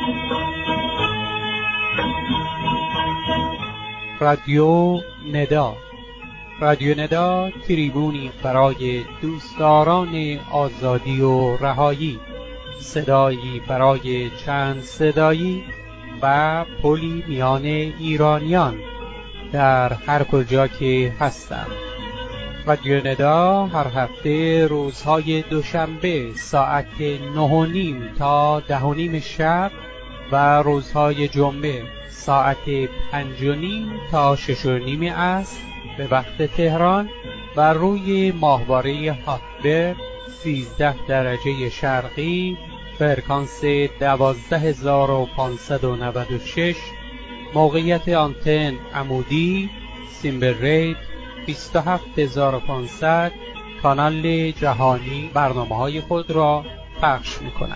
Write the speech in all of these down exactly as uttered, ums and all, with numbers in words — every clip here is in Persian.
رادیو ندا. رادیو ندا تریبونی برای دوستداران آزادی و رهایی، صدایی برای چند صدایی و پلی میان ایرانیان در هر کجا که هستند. رادیو ندا هر هفته روزهای دوشنبه ساعت نه و نیم تا ده و نیم شب و روزهای جمعه ساعت پنج و نیم تا شش و نیم عصر به وقت تهران و روی ماهواره هاتبرد سیزده درجه شرقی فرکانس دوازده هزار و پانصد و نود و شش، موقعیت آنتن عمودی سیمبل ریت بیست و هفت هزار و پانصد، کانال جهانی برنامه های خود را پخش می کند.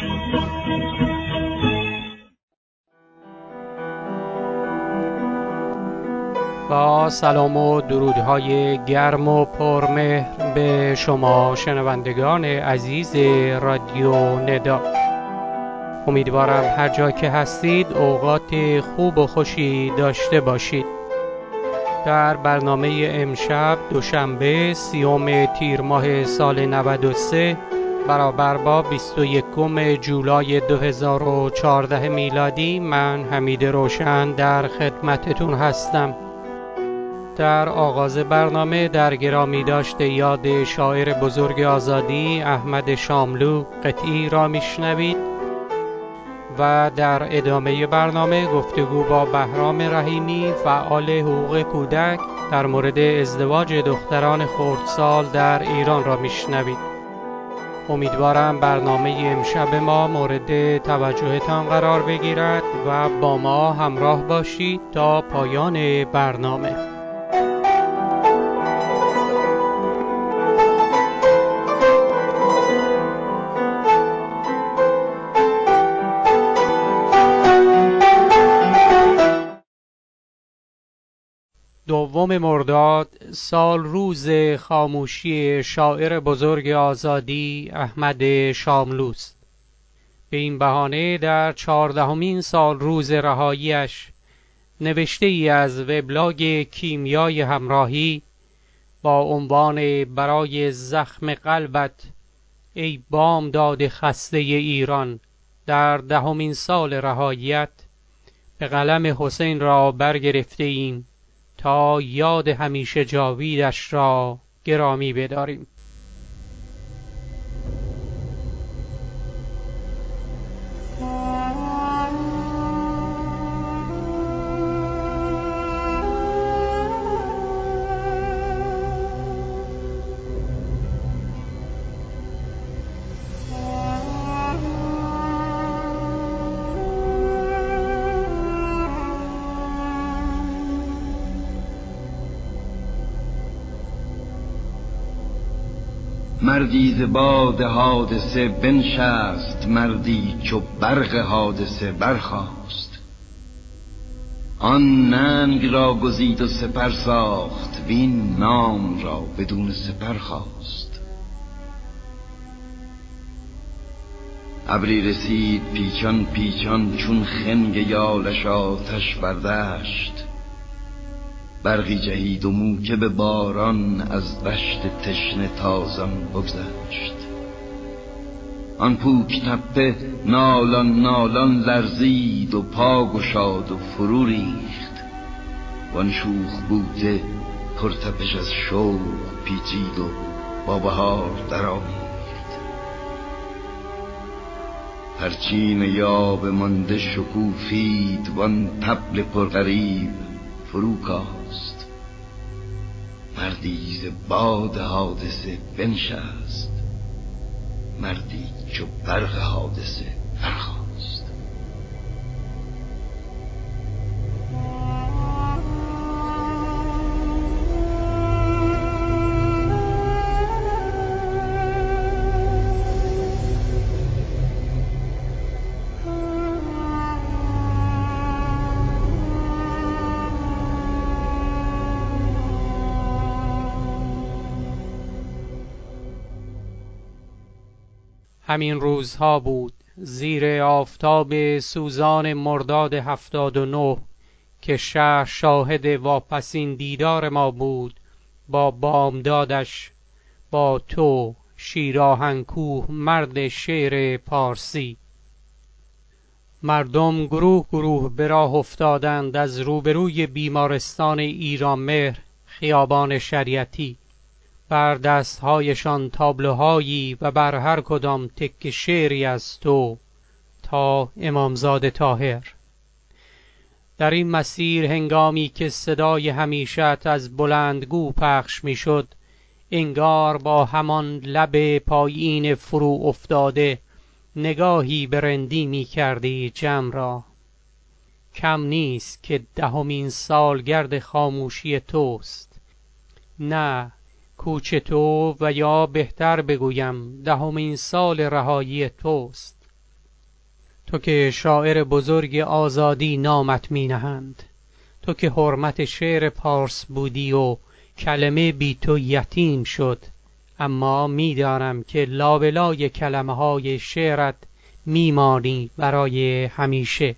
با سلام و درودهای گرم و پرمهر به شما شنوندگان عزیز رادیو ندا. امیدوارم هر جا که هستید اوقات خوب و خوشی داشته باشید. در برنامه امشب دوشنبه سیوم تیر ماه سال نود و سه برابر با بیست و یکم جولای دو هزار و چهارده میلادی، من حمید روشن در خدمتتون هستم. در آغاز برنامه در گرامی داشته یاد شاعر بزرگ آزادی احمد شاملو قطعی را میشنوید و در ادامه برنامه گفتگو با بهرام رحیمی فعال حقوق کودک در مورد ازدواج دختران خردسال در ایران را میشنوید. امیدوارم برنامه امشب ما مورد توجهتان قرار بگیرد و با ما همراه باشید تا پایان برنامه. دوم مرداد سال روز خاموشی شاعر بزرگ آزادی احمد شاملوست. به این بهانه در چهاردهمین سال روز رهاییش نوشته ای از وبلاگ کیمیای همراهی با عنوان برای زخم قلبت ای بامداد خسته ایران در دهمین سال رهاییت به قلم حسین را برگرفته ایم تا یاد همیشه جاویدش را گرامی بداریم. مردی ز باد حادثه بنشست، مردی چو برق حادثه برخاست. آن ننگ را گزید و سپر ساخت، وین نام را بدون سپر خواست. ابری رسید پیچان پیچان، چون خنگ یالش آتش بردشت. برقی جهید و موکب باران، از دشت تشنه تازان بگذشت. آن پوک تپه نالان نالان لرزید و پا گشاد و فرو ریخت. وان شوخ بوته پرتپش از شوق پیچید و با بهار درآمیخت. پرچین یاب مانده شکوفید، وان طبل پرغریب فرو کاست. مردی ز باد حادثه بنشست، مردی چو برق حادثه برخاست. همین روزها بود زیر آفتاب سوزان مرداد هفتاد و نه که شهر شاهد واپسین دیدار ما بود، با بامدادش، با تو شیراهن کوه مرد شعر پارسی. مردم گروه گروه به راه افتادند از روبروی بیمارستان ایرانمهر، خیابان شریعتی. بر دستهایشان تابلوهایی و بر هر کدام تک شعری از تو تا امامزاده طاهر. در این مسیر هنگامی که صدای همیشت از بلندگو پخش می شد، انگار با همان لب پایین فرو افتاده نگاهی به رندی می کردی جمع را. کم نیست که دهمین سالگرد خاموشی توست، نه کوچ تو، و یا بهتر بگویم دهمین سال رهایی توست. تو که شاعر بزرگ آزادی نامت می نهند، تو که حرمت شعر پارس بودی و کلمه بی تو یتیم شد، اما می دانم که لابلای کلمه های شعرت می مانی برای همیشه.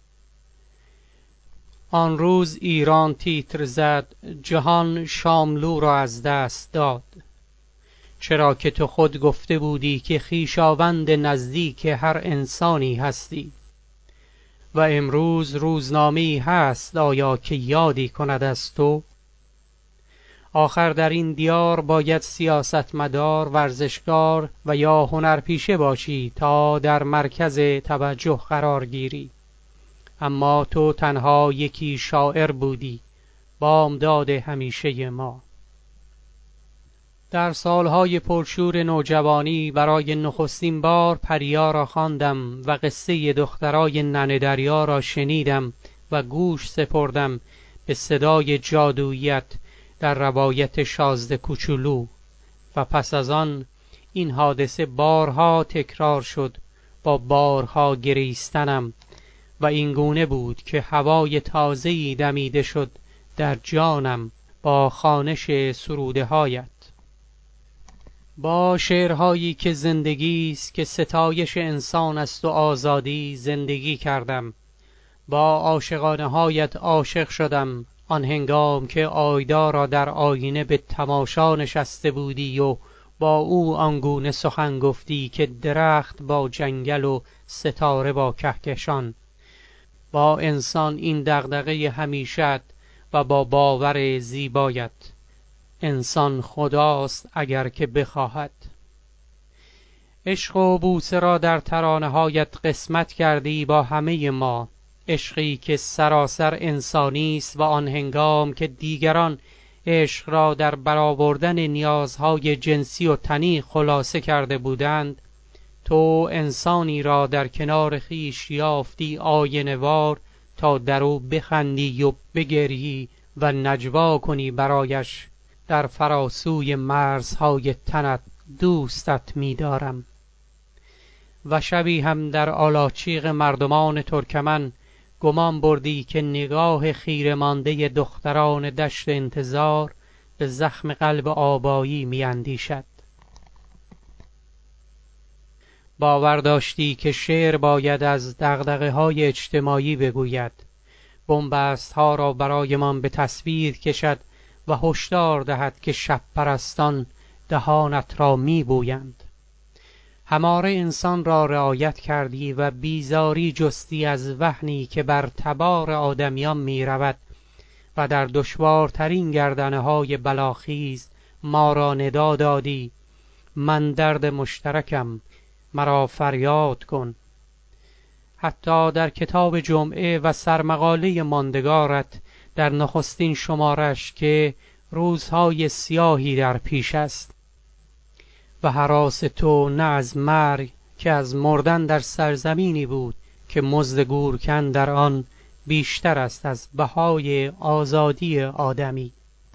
آن روز ایران تیتر زد، جهان شاملو را از دست داد، چرا که تو خود گفته بودی که خویشاوند نزدیک هر انسانی هستی. و امروز روزنامه‌ای هست آیا که یادی کند از تو؟ آخر در این دیار باید سیاستمدار، ورزشکار و یا هنرپیشه باشی تا در مرکز توجه قرار گیری. اما تو تنها یکی شاعر بودی، بامداد همیشه ما. در سالهای پرشور نوجوانی برای نخستین بار پریا را خواندم و قصه دخترای ننه دریا را شنیدم و گوش سپردم به صدای جادوییت در روایت شازده کوچولو. و پس از آن این حادثه بارها تکرار شد با بارها گریستنم، و این گونه بود که هوای تازه‌ای دمیده شد در جانم با خوانش سروده هایت. با شعرهایی که زندگی است، که ستایش انسان است و آزادی، زندگی کردم. با عاشقانه هایت عاشق شدم، آن هنگام که آیدا را در آینه به تماشا نشسته بودی و با او آنگونه سخن گفتی که درخت با جنگل و ستاره با کهکشان. با انسان این دغدغه همیشت و با باور زیبایت، انسان خداست اگر که بخواهد. عشق و بوسه را در ترانه هایت قسمت کردی با همه ما، عشقی که سراسر انسانی است. و آن هنگام که دیگران عشق را در برآوردن نیازهای جنسی و تنی خلاصه کرده بودند، تو انسانی را در کنار خویش یافتی آینه‌وار تا در او بخندی و بگریی و نجوا کنی برایش در فراسوی مرزهای تنت دوستت می‌دارم. و شبی هم در آلاچیق مردمان ترکمن گمان بردی که نگاه خیره مانده دختران دشت انتظار به زخم قلب آبایی می‌اندیشد. باور داشتی که شعر باید از دغدغه‌های اجتماعی بگوید، بنبست ها را برایمان به تصویر کشد و هشدار دهد که شب پرستان دهانت را می بویند. هماره انسان را رعایت کردی و بیزاری جستی از وهنی که بر تبار آدمیان می رود و در دشوارترین گردنه های بلاخیز ما را ندا دادی: من درد مشترکم، مرا فریاد کن. حتی در کتاب جمعه و سرمقاله ماندگارت در نخستین شمارش که روزهای سیاهی در پیش است و هراس تو نه از مرگ که از مردن در سرزمینی بود که مزد گورکن در آن بیشتر است از بهای آزادی آدمی.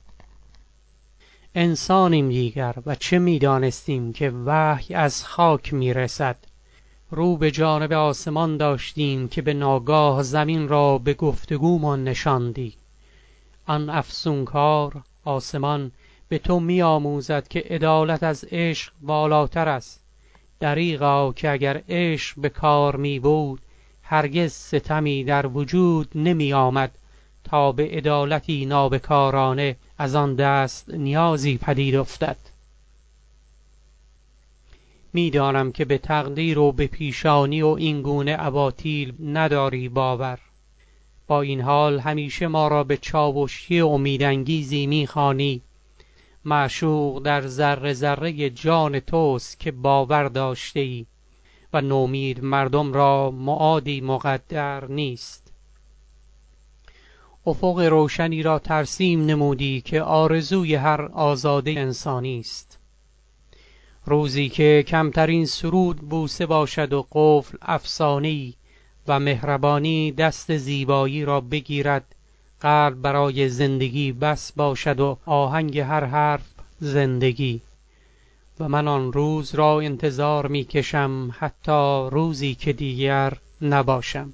انسانیم دیگر و چه می‌دانستیم که وحی از خاک می‌رسد. رو به جانب آسمان داشتیم که به ناگاه زمین را به گفتگومان نشاندی. آن افسونکار آسمان به تو می‌آموزد که عدالت از عشق بالاتر است، دریغا که اگر عشق به کار می بود، هرگز ستمی در وجود نمی آمد تا به عدالتی نابکارانه از آن دست نیازی پدید افتد. می دانم که به تقدیر و به پیشانی و این گونه اباطیل نداری باور. با این حال همیشه ما را به چاوشی امیدانگیزی می خوانی. معشوق در ذره ذره جان توست که باور داشته ای و نومید مردم را معادی مقدر نیست. افق روشنی را ترسیم نمودی که آرزوی هر آزاده انسانی است. روزی که کمترین سرود بوسه باشد و قفل افسانه‌ای و مهربانی دست زیبایی را بگیرد، قلب برای زندگی بس باشد و آهنگ هر حرف زندگی. و من آن روز را انتظار می کشم، حتی روزی که دیگر نباشم.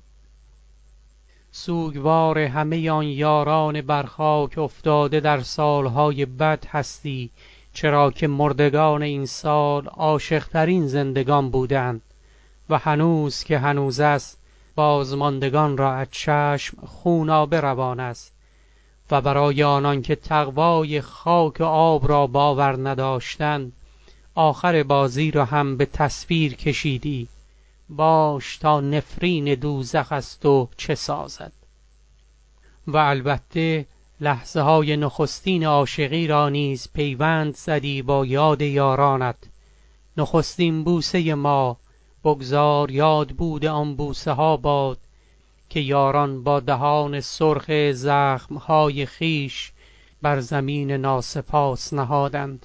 سوگوار همه آن یاران بر خاک افتاده در سالهای بد هستی، چرا که مردگان این سال عاشق‌ترین زندگان بودند و هنوز که هنوز است بازماندگان را از چشم خونابه روان است. و برای آنان که تقوای خاک و آب را باور نداشتند، آخر بازی را هم به تصویر کشیدی. باش تا نفرین دوزخ است و چه سازد. و البته لحظه های نخستین عاشقی را نیز پیوند زدی با یاد یارانت. نخستین بوسه ما بگذار یاد بود آن بوسه ها باد، که یاران با دهان سرخ زخم های خیش بر زمین ناسپاس نهادند.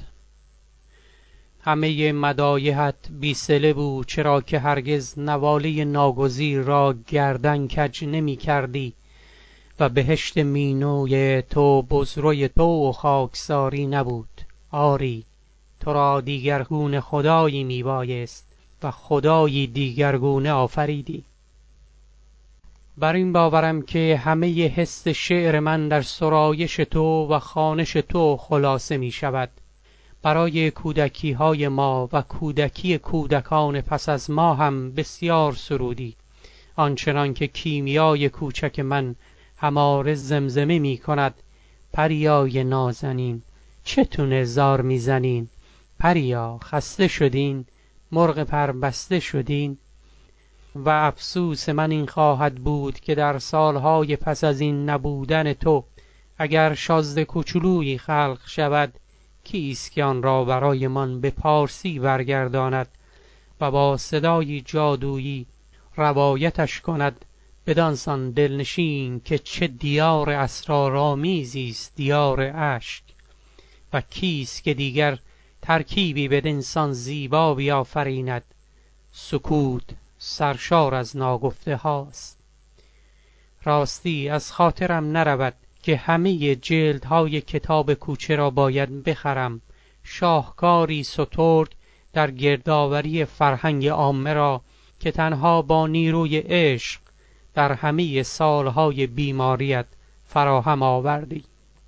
همه مدایحت بی صله بود، چرا که هرگز نواله ناگزیر را گردن کج نمی کردی و بهشت مینوی تو بزروی تو و خاکساری نبود. آری، تو را دیگرگونه خدایی می بایست و خدایی دیگرگونه آفریدی. بر این باورم که همه حس شعر من در سرایش تو و خوانش تو خلاصه می شود. برای کودکی های ما و کودکی کودکان پس از ما هم بسیار سرودی، آنچنان که کیمیای کوچک من هماره زمزمه می کند: پریای نازنین چتونه زار می زنین، پریا خسته شدین، مرغ پربسته شدین. و افسوس من این خواهد بود که در سالهای پس از این نبودن تو اگر شازده کوچولویی خلق شود، کیست که آن را برای من به پارسی برگرداند و با صدای جادویی روایتش کند بدانسان دلنشین که چه دیار اسرارآمیزی است دیار اشک. و کیست که دیگر ترکیبی بدینسان زیبا بیافریند؟ سکوت سرشار از ناگفته هاست. راستی از خاطرم نرود که همه جلدهای کتاب کوچه را باید بخرم. شاهکاری سترگ در گردآوری فرهنگ عامه را که تنها با نیروی عشق در همه سالهای بیماریت فراهم آوردی.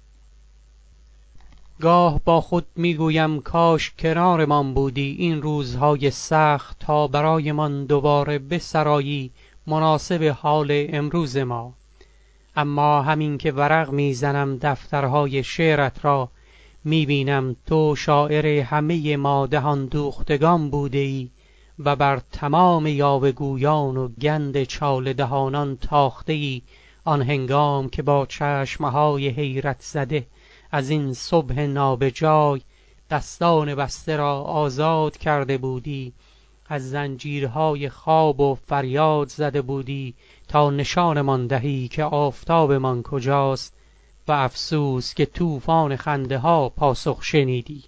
گاه با خود میگویم کاش کنارمان بودی این روزهای سخت تا برایمان دوباره بسرایی مناسب حال امروز ما. اما همین که ورق میزنم دفترهای شعرت را، میبینم تو شاعر همه ما دهان دوختگان بوده ای و بر تمام یاوه‌گویان و گند چاله دهانان تاخته ای، آن هنگام که با چشمهای حیرت زده از این صبح نابجای دستان بسته را آزاد کرده بودی، از زنجیرهای خواب و فریاد زده بودی تا نشانمان دهی که آفتابمان کجاست، و افسوس که طوفان خنده ها پاسخ شنیدی.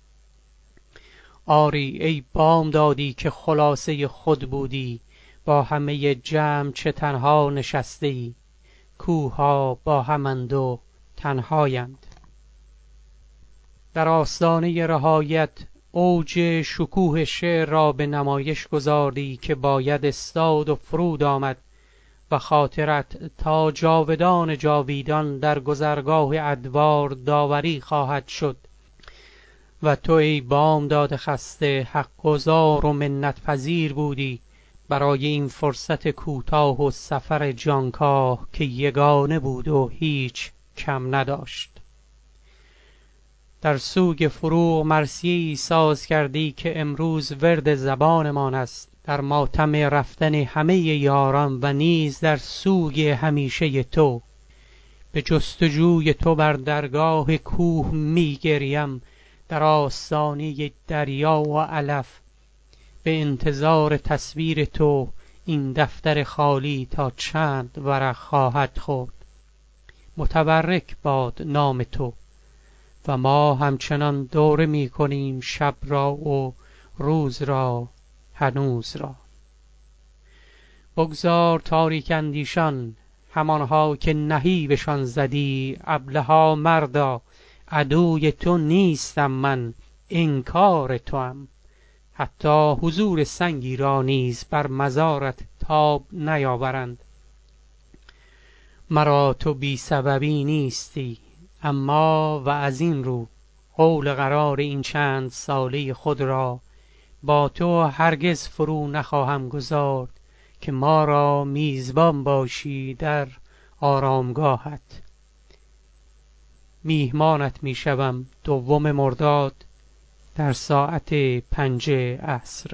آری ای بامدادی که خلاصه خود بودی، با همه جمع چه تنها نشسته ای، کوهها با همند و تنهایند. در آستانه رهایت اوج شکوه شعر را به نمایش گذاردی که باید استاد و فرود آمد و خاطرت تا جاودان جاویدان در گذرگاه ادوار داوری خواهد شد. و تو ای بامداد خسته حق گزار و منت پذیر بودی برای این فرصت کوتاه و سفر جانکاه که یگانه بود و هیچ کم نداشت. در سوگ فروغ مرثیه‌ای ساز کردی که امروز ورد زبانمان است، در ماتم رفتن همه یاران و نیز در سوگ همیشه تو. به جستجوی تو بر درگاه کوه می گریم، در آستانه دریا و علف، به انتظار تصویر تو این دفتر خالی تا چند ورق خواهد خورد. متبرک باد نام تو و ما همچنان دوره می کنیم شب را و روز را هنوز را. بگذار تاریک اندیشان همانها که نهیبشان زدی ابلها مردا، عدوی تو نیستم من انکار توام. حتی حضور سنگی را نیز بر مزارت تاب نیاورند. مرا تو بی سببی نیستی، اما و از این رو قول قرار این چند ساله خود را با تو هرگز فرو نخواهم گذارد که ما را میزبان باشی در آرامگاهت. میهمانت میشوم دوم مرداد در ساعت پنج عصر.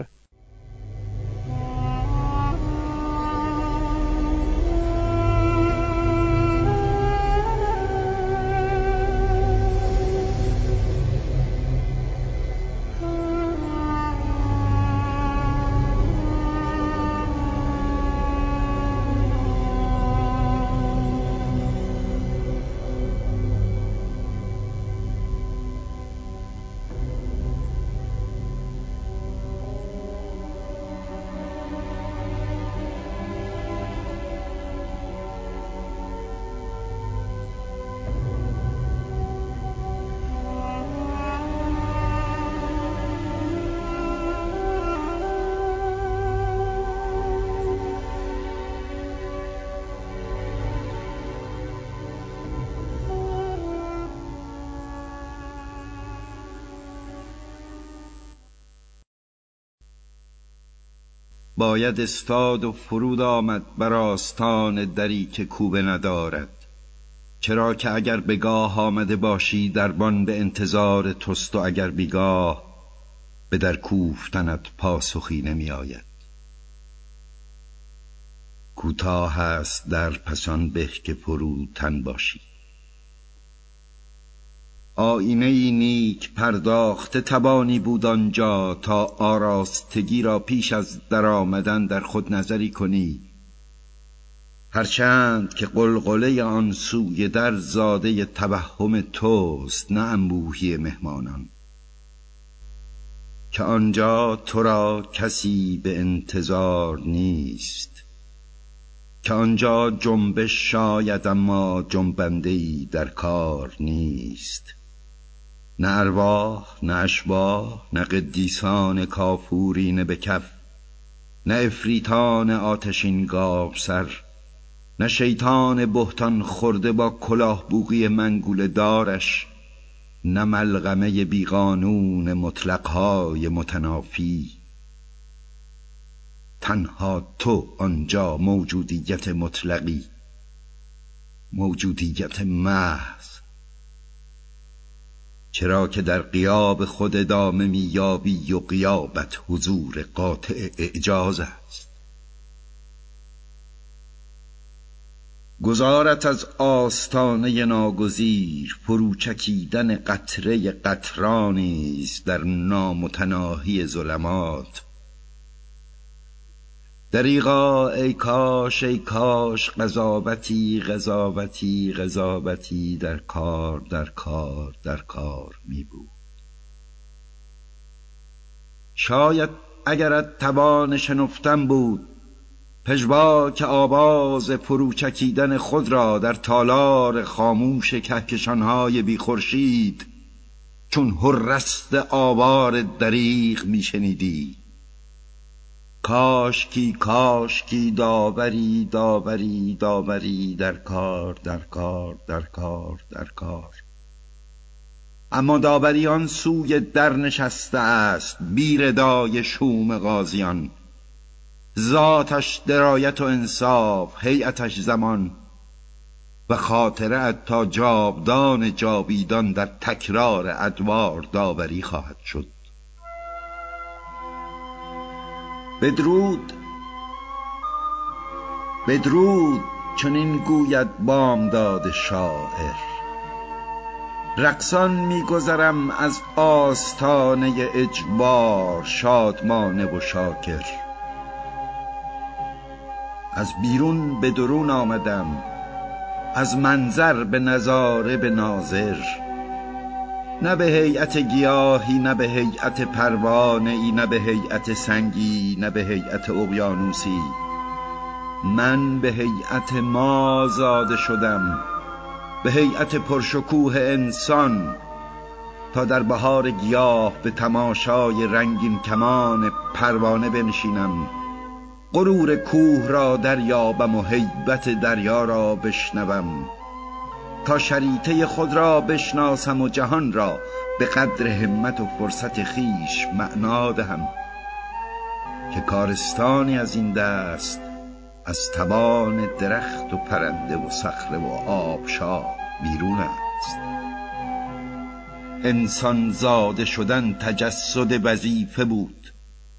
باید استاد و فرود آمد بر آستان دری که کوبه ندارد، چرا که اگر بگاه آمده باشی دربان به انتظار توست و اگر بیگاه به در کوفتنت پاسخی نمی آید. کوتاه است در پسان به که فروتن باشی. آینه ای نیک پرداخته توانی بود آنجا تا آراستگی را پیش از در آمدن در خود نظری کنی، هرچند که قلقله آن سوی در زاده توهم توست نه انبوهی مهمانان، که آنجا تو را کسی به انتظار نیست، که آنجا جنبش شاید اما جنبنده‌ای در کار نیست، نه ارواح نه اشباح نه قدیسان کافورین به کف، نه افریتان آتشین گاو سر، نه شیطان بهتان خورده با کلاه بوقی منگول دارش، نه ملغمه بیقانون مطلقهای متنافی. تنها تو آنجا موجودیت مطلقی، موجودیت محض، چرا که در غیاب خود ادامه میابی و غیابت حضور قاطع اعجاز است. گذارت از آستانه ناگزیر فروچکیدن قطره قطرانی است در نامتناهی ظلمات. دریغا ای کاش ای کاش قضاوتی قضاوتی قضاوتی در کار در کار در کار می بود. شاید اگرت توان شنفتن بود پژواک آواز فروچکیدن خود را در تالار خاموش کهکشانهای بی خورشید چون هررست آوار دریغ می شنیدی. کاشکی کاشکی داوری داوری داوری در کار در کار در کار در کار. اما داوری آن سوی در نشسته است، بی ردای شوم غازیان. ذاتش درایت و انصاف، هیئتش زمان و خاطره تا جاودان جاویدان در تکرار ادوار داوری خواهد شد. بدرود بدرود چنین گوید بامداد شاعر. رقصان می‌گذرم از آستانه اجبار، شادمانه و شاکر. از بیرون به درون آمدم، از منظر به نظاره به ناظر. نه به هیئت گیاهی، نه به هیئت پروانه‌ای، نه به هیئت سنگی، نه به هیئت اقیانوسی. من به هیئت ما زاده شدم، به هیئت پرشکوه انسان، تا در بهار گیاه به تماشای رنگین کمان پروانه بنشینم، غرور کوه را دریابم و هیبت دریا را بشنوم، تا شریطه خود را بشناسم و جهان را به قدر همت و فرصت خیش معنا دهم، که کارستانی از این دست از توان درخت و پرنده و صخره و آبشار بیرون است. انسان زاده شدن تجسد وظیفه بود،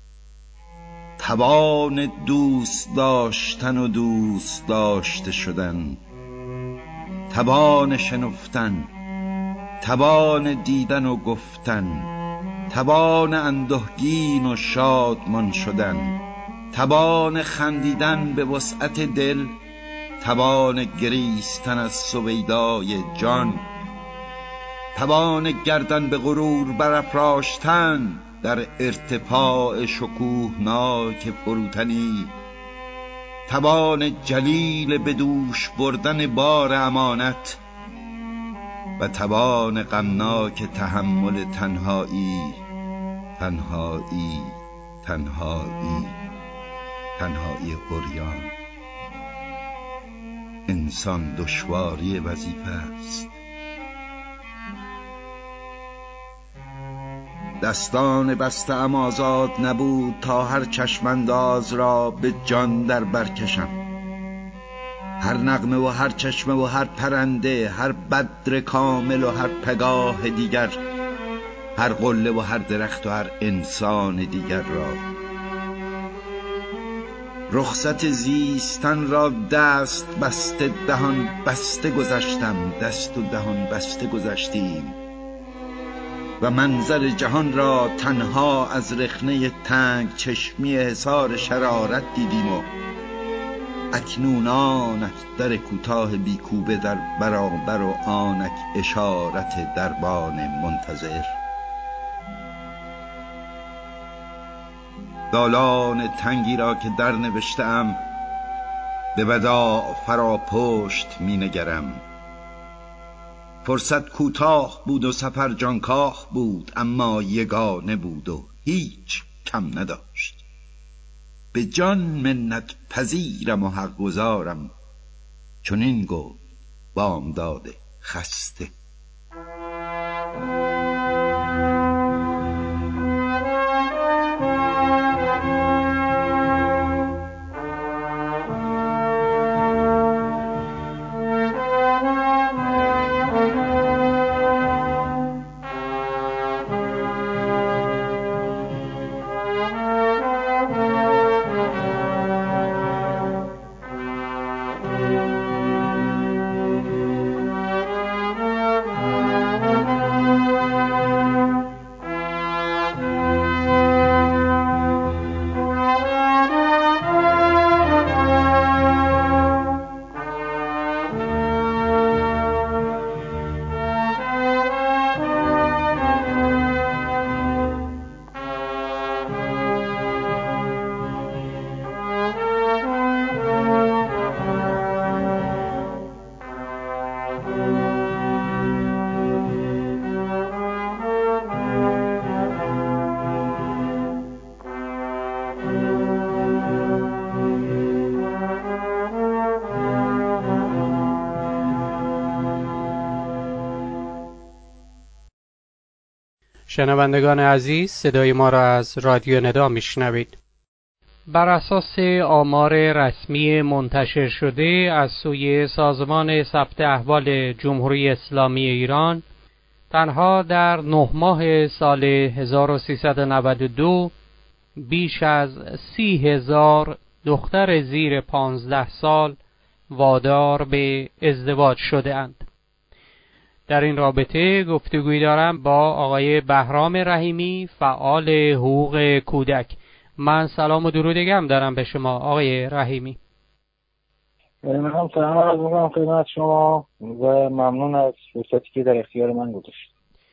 توان دوست داشتن و دوست داشته شدن، توان شنفتن، توان دیدن و گفتن، توان اندوهگین و شادمان شدن، توان خندیدن به وسعت دل، توان گریستن از سویدای جان، توان گردن به غرور برافراشتن در ارتفاع شکوهناک فروتنی، توان جلیل به دوش بردن بار امانت و توان غمناک تحمل تنهایی، تنهایی، تنهایی، تنهایی عریان. انسان دشواری وظیفه است. دستان بسته ام آزاد نبود تا هر چشمانداز را به جان در برکشم. هر نغمه و هر چشمه و هر پرنده، هر بدر کامل و هر پگاه دیگر، هر قله و هر درخت و هر انسان دیگر را. رخصت زیستن را دست بسته دهان بسته گذشتم، دست و دهان بسته گذشتیم و منظر جهان را تنها از رخنه تنگ چشمی حصار شرارت دیدیم و اکنون آنک در کوتاه بیکوبه در برابر و آنک اشارت دربان منتظر. دالان تنگی را که در نوشتم به وداع فرا پشت می نگرم. فرصت کوتاه بود و سفر جانکاه بود، اما یگانه بود و هیچ کم نداشت. به جان منت پذیرم و حق گزارم، چنین گفت بامداد خسته. شنوندگان عزیز، صدای ما را از رادیو ندا میشنوید. بر اساس آمار رسمی منتشر شده از سوی سازمان ثبت احوال جمهوری اسلامی ایران، تنها در نه ماه سال هزار و سیصد و نود و دو بیش از سی هزار دختر زیر پانزده سال وادار به ازدواج شده اند. در این رابطه گفتگوی دارم با آقای بهرام رحیمی، فعال حقوق کودک. من سلام و درود گرم دارم به شما آقای رحیمی. من هم سلام عرض می‌کنم خدمت شما و ممنون از فرصتی که در اختیار من گذاشتید.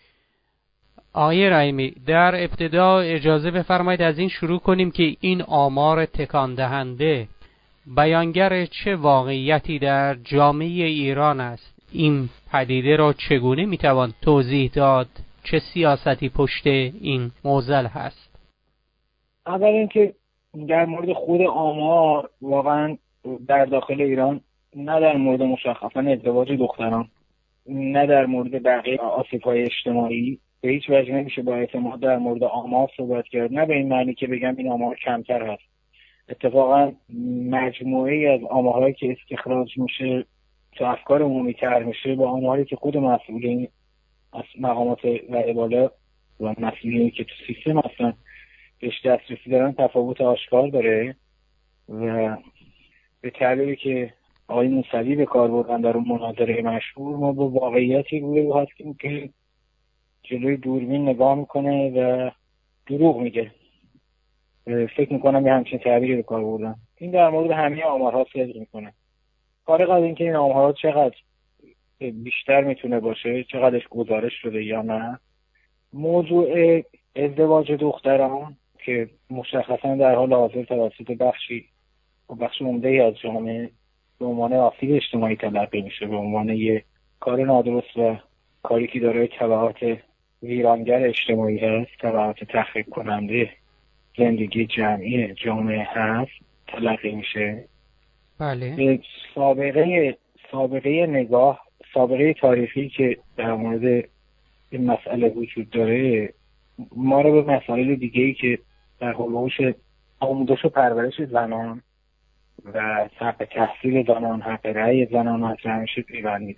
آقای رحیمی، در ابتدا اجازه بفرمایید از این شروع کنیم که این آمار تکان دهنده بیانگر چه واقعیتی در جامعه ایران است؟ این پدیده را چگونه میتوان توضیح داد؟ چه سیاستی پشت این معضل هست؟ اول اینکه در مورد خود آمار، واقعا در داخل ایران نه در مورد مشخصا ازدواج دختران، نه در مورد بقیه آسیب‌های اجتماعی به هیچ وجه نمیشه با اعتماد در مورد آمار صحبت کرد. نه به این معنی که بگم این آمار کمتر هست. اتفاقا مجموعه‌ای از آمارهایی که استخراج میشه تو افکار عمومی طرح میشه با آماری که خود مسئولین از مقامات رأی بالا و مسئولینی که تو سیستم هستن بهش دسترسی دارن تفاوت آشکار داره و به تعبیری که آقای موسوی به کار بردن در اون مناظره مشهور، ما با واقعیتی روبرو هستیم که جلوی دوربین نگاه میکنه و دروغ میگه. فکر میکنم یه همچین تعبیری به کار بردن. این در مورد همه آمارها صدق میکنه. فارغ از اینکه این آمارها چقدر بیشتر میتونه باشه، چقدرش گزارش شده یا نه، موضوع ازدواج دختران که مشخصا در حال حاضر توسط بخشی و بخش عمده‌ای از جامعه به عنوان آسیب اجتماعی تلقی میشه، به عنوان یه کار نادرست و کاری که داره تبعات ویرانگر اجتماعی هست، تبعات تخریب کننده زندگی جمعی جامعه هست تلقی میشه. بله. سابقه سابقه نگاه، سابقه تاریخی که در مورد این مسئله وجود داره ما رو به مسائل دیگه‌ای که در هولوش آموزش و پرورش زنان و حق تحصیل زنان، حق رأی زنان مطرح میشه پیوند میده.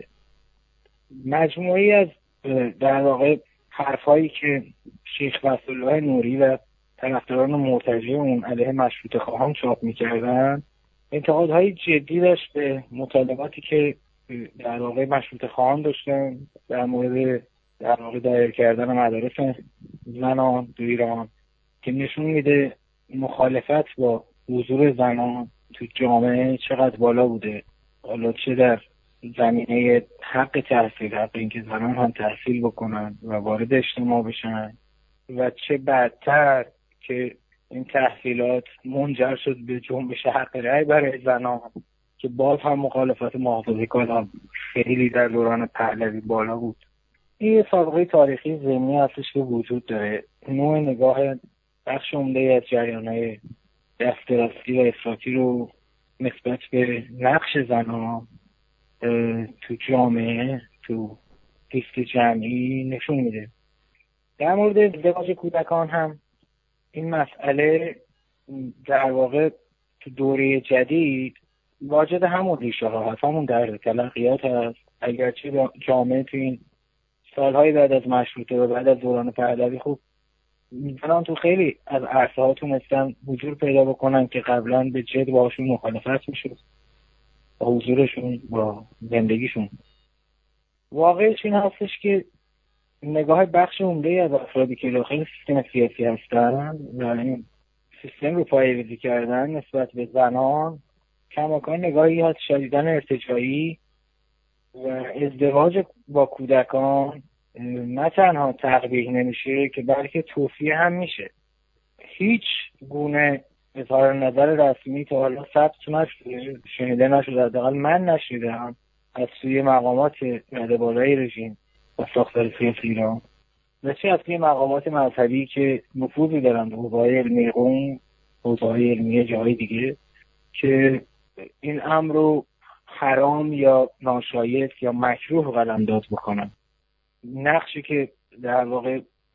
مجموعی از در واقع حرفایی که شیخ وصل‌الله نوری و طرفداران مرتجع اون علیه مشروطه خواهان چاپ میکردن، انتقادهای جدی داشت به مطالباتی که در واقع مشروطه خواهان داشتن در مورد در واقع دایر کردن مدارس زنان در ایران، که نشون میده مخالفت با حضور زنان تو جامعه چقدر بالا بوده. حالا چه در زمینه حق تحصیل، حق اینکه زنان هم تحصیل بکنن و وارد اجتماع بشن، و چه بدتر که این تحصیلات منجر شد به جنبش حق رأی برای زنان که باز هم مخالفت محافظه‌کاران خیلی در دوران پهلوی بالا بود. این یه سابقه تاریخی ضمنی هستش که وجود داره. نوع نگاه بخش عمده از جریان‌های دست راستی و افراطی رو نسبت به نقش زنان تو جامعه، تو زیست جمعی نشون میده. در مورد ازدواج کودکان هم این مسئله در واقع تو دوره جدید واجد همون ریشه ها هست، همون در تلقیات هست. اگرچه جامعه تو این سالهای بعد از مشروطه و بعد از دوران پهلوی خوب زنان تو خیلی از عرصه ها تونستن حضور پیدا بکنن که قبلا به جد باشون مخالفت میشد با حضورشون، با زندگیشون. واقعش این هستش که نگاه بخش عمده از افرادی که داخل سیستم سیاسی هستن و این سیستم رو پایه‌ریزی کردن نسبت به زنان کماکان نگاهی هست شدیداً ارتجاعی و ازدواج با کودکان نه تنها تقبیح نمیشه که بلکه توصیه هم میشه. هیچ گونه اظهار نظر رسمی تا حالا ثبت نشده، شنیده نشده، حداقل من نشنیدم از سوی مقامات رده بالای رژیم و ساختار سیاسی ایران و چه از سوی مقامات مذهبی که نفوذی دارند، حوزه‌های علمی قوم، حوزه‌های علمی جاهای دیگه، که این امر رو حرام یا ناشایست یا مکروه قلمداد بکنن. نقشی که در واقع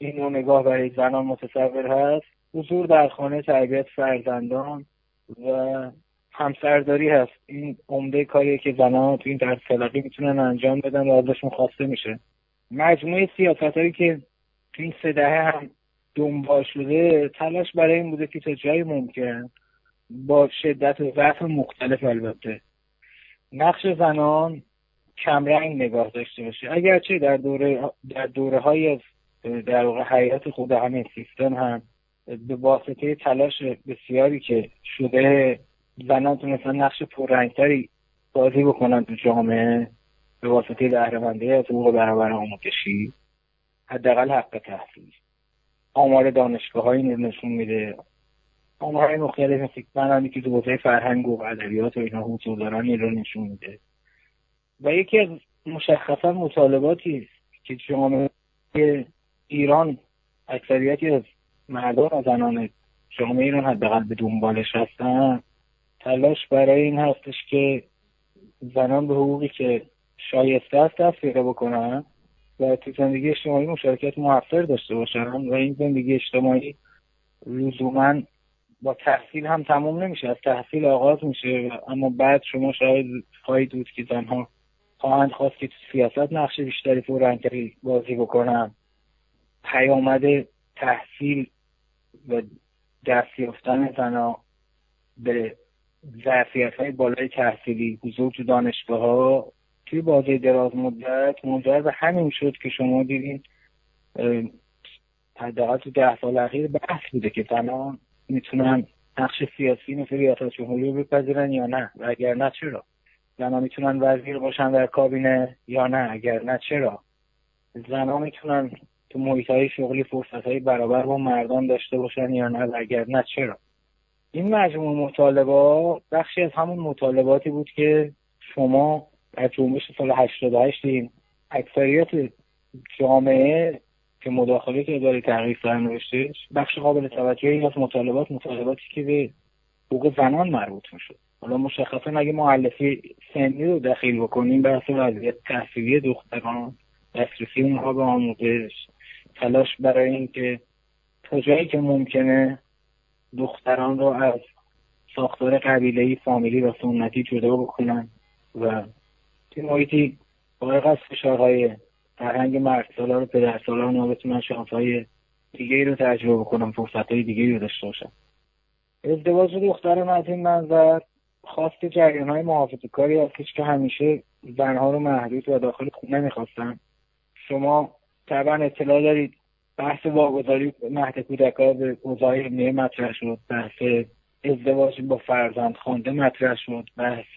این نوع نگاه برای زنان متصور هست، حضور در خانه، تربیت فرزندان و همسرداری هست. این عمده کاریه که زنان تو این طرز طلاقی میتونن انجام بدن و ازشون خواسته میشه. مجموعه سیاستایی که تو این سه دهه هم دنبال شده، تلاش برای این بوده که تا جای ممکن با شدت و ضعف مختلف البته نقش زنان کمرنگ نگاه داشته باشه. اگرچه در دوره در دوره های در واقع حیات خود همین سیستم هم به واسطه تلاش بسیاری که شده زنان تونستن نقش پررنگتری بازی بکنن تو جامعه به واسطه بهره‌مندی از حقوق برابر آموزشی، حداقل حق تحصیل. آمار دانشگاه‌هایی نشون میده، آمارهای مختلف مثل بنابراین که تو حوزه فرهنگ و ادبیات و اینا حضور دارن این رو نشون میده. و یکی از مشخصا مطالباتی است که جامعه ایران اکثریتی از مردان و زنان جامعه ایران حداقل به دنبالش هستن، تلاش برای این هستش که زنان به حقوقی که شایسته است دست پیدا بکنن و تو زندگی اجتماعی مشارکت موثر داشته باشن. و این زندگی اجتماعی لزوماً با تحصیل هم تموم نمیشه، از تحصیل آغاز میشه، اما بعد شما شاید خواهید بود که زنها خواهند خواست که تو سیاست نقش بیشتری پررنگتری بازی بکنن. پیامد تحصیل و دست یافتن زنها به ظرفیت‌های بالای تحصیلی، حضور تو دانشگاه‌ها توی بازه دراز مدت منجر به همین شد که شما دیدین حداقل تو ده سال اخیر بحث بوده که زنان میتونن نقش سیاسی مثل ریاست جمهوری رو بپذیرن یا نه، و اگر نه چرا. زنها میتونن وزیر باشن در کابینه یا نه، اگر نه چرا. زنها میتونن تو محیط‌های شغلی فرصت‌های برابر با مردان داشته باشن یا نه، و اگر نه چرا. این مجموعه مطالبات بخشی از همون مطالباتی بود که شما در جنبش سال هشتاد و هشت اکثریت جامعه که مداخله که اداره تغییر فرمایشتش بخش قابل توجهی از مطالبات مطالباتی که به حقوق زنان مربوط میشد. حالا مشخصا اگه مؤلفه سنی رو دخیل بکنیم، بحث وضعیت تحصیلی دختران، دسترسی اونها به آموزش، تلاش برای این که تا جایی که ممکنه دختران رو از ساختار قبیله‌ای، فامیلی و سنتی جدا بکنن و توی محیطی فارغ از فشارهای فرهنگ مردسالار و پدرسالار ما بتونن شانس‌های دیگه‌ای رو تجربه بکنن، فرصت‌های دیگه‌ای رو داشته باشن. ازدواج دختران از این منظر خواست جریان‌های محافظه‌کاری هستش که همیشه زنها رو محدود و داخل خونه می‌خواستن. شما طبعا اطلاع دارید بحث واگذاری مهد کودکان به اوضاع علمیه مطرح شد، بحث ازدواج با فرزند خوانده مطرح شد، بحث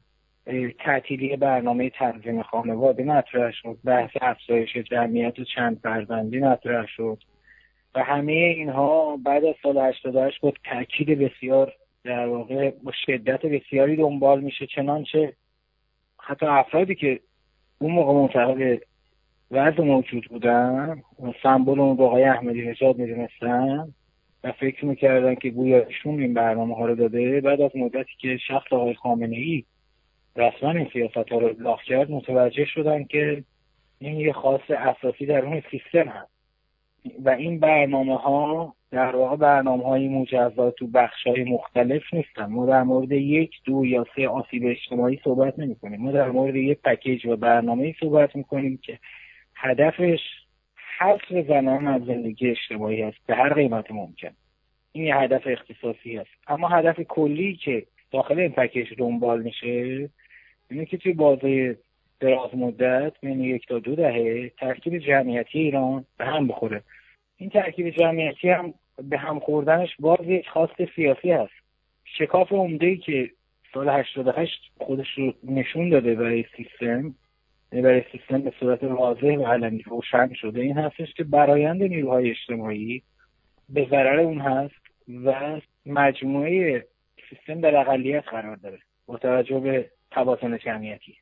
تعطیلی برنامه تنظیم خانواده مطرح شد، بحث افزایش جمعیت و چند فرزندی مطرح شد و همه اینها بعد از سال هشتاد و هشت با تاکید بسیار در واقع با شدت بسیاری دنبال میشه، چنانچه حتی افرادی که اون موقع معتقد وضع موجود بودن و سمبل اون آقای احمدی نژاد میدونستن و فکر میکردن که گویا ایشون این برنامه ها رو داده، بعد از مدتی که شخص آقای خامنه‌ای رسما این سیاست ها رو ابلاغ کرد متوجه شدن که این یه خاص اساسی در اون سیستم هست و این برنامه ها در واقع برنامه های مجزا تو بخش های مختلف نیستن. ما در مورد یک دو یا سه آسیب اجتماعی صحبت نمی کنیم، ما در مورد یک پکیج و برنامه صحبت می کنیم که هدفش حذف زنان از زندگی اجتماعی است به هر قیمت ممکن. این یه هدف اختصاصی است، اما هدف کلی که داخل این پکیج دنبال میشه اینه که توی بازه دراز مدت بین یک تا دو دهه ترکیب جمعیتی ایران به هم بخوره. این ترکیب جمعیتی هم به هم خوردنش باز یک خواست سیاسی هست. شکاف عمده‌ای که سال هشتاد و هشت خودش رو نشون داده برای سیستم، برای سیستم به صورت واضح و علنی روشن شده، این هستش که برآیند نیروهای اجتماعی به ضرر اون هست و مجموعه سیستم در اقلیت قرار داره با توجه به توازن جمعیتی.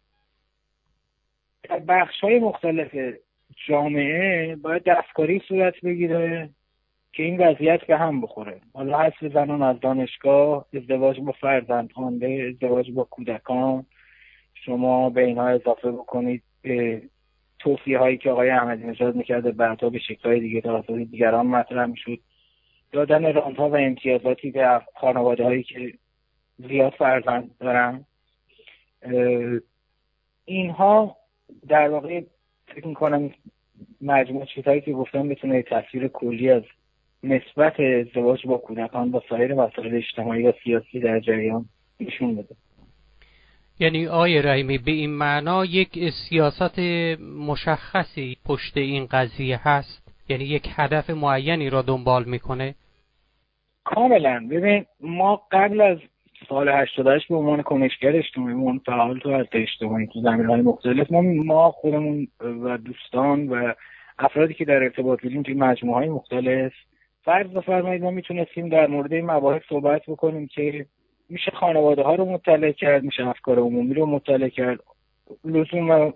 در بخش‌های مختلف جامعه باید دستکاری صورت بگیره که این وضعیت به هم بخوره. حالا حذف زنان از دانشگاه، ازدواج با فرزند خوانده، ازدواج با کودکان، شما به اینها اضافه بکنید به توصیه هایی که آقای احمدی نژاد میکرده بعدها به شکل‌های دیگه توسط دیگران مطرح میشد، دادن رانت‌ها و امتیازاتی به خانواده هایی که زیاد فرزند دارن. اینها در واقع فکر میکنم مجموع چیزهایی که گفتم بتونه تصویر کلی از نسبت ازدواج با کودکان با سایر مسائل اجتماعی و سیاسی در جریان نشون بده. یعنی آقای رحیمی به این معنا یک سیاست مشخصی پشت این قضیه هست، یعنی یک هدف معینی را دنبال میکنه؟ کاملا. ببین ما قبل از سال هشتاد و هشت به عنوان کنشگر اجتماعی، به عنوان فعال تو حوزه اجتماعی تو زمینه‌های مختلف، ما ما خودمون و دوستان و افرادی که در ارتباط بودیم توی مجموعه‌های مختلف فرض بفرمایید ما میتونستیم در مورد این مباحث صحبت بکنیم که میشه خانواده ها رو مطلع کرد، میشه افکار عمومی رو مطلع کرد، لزوم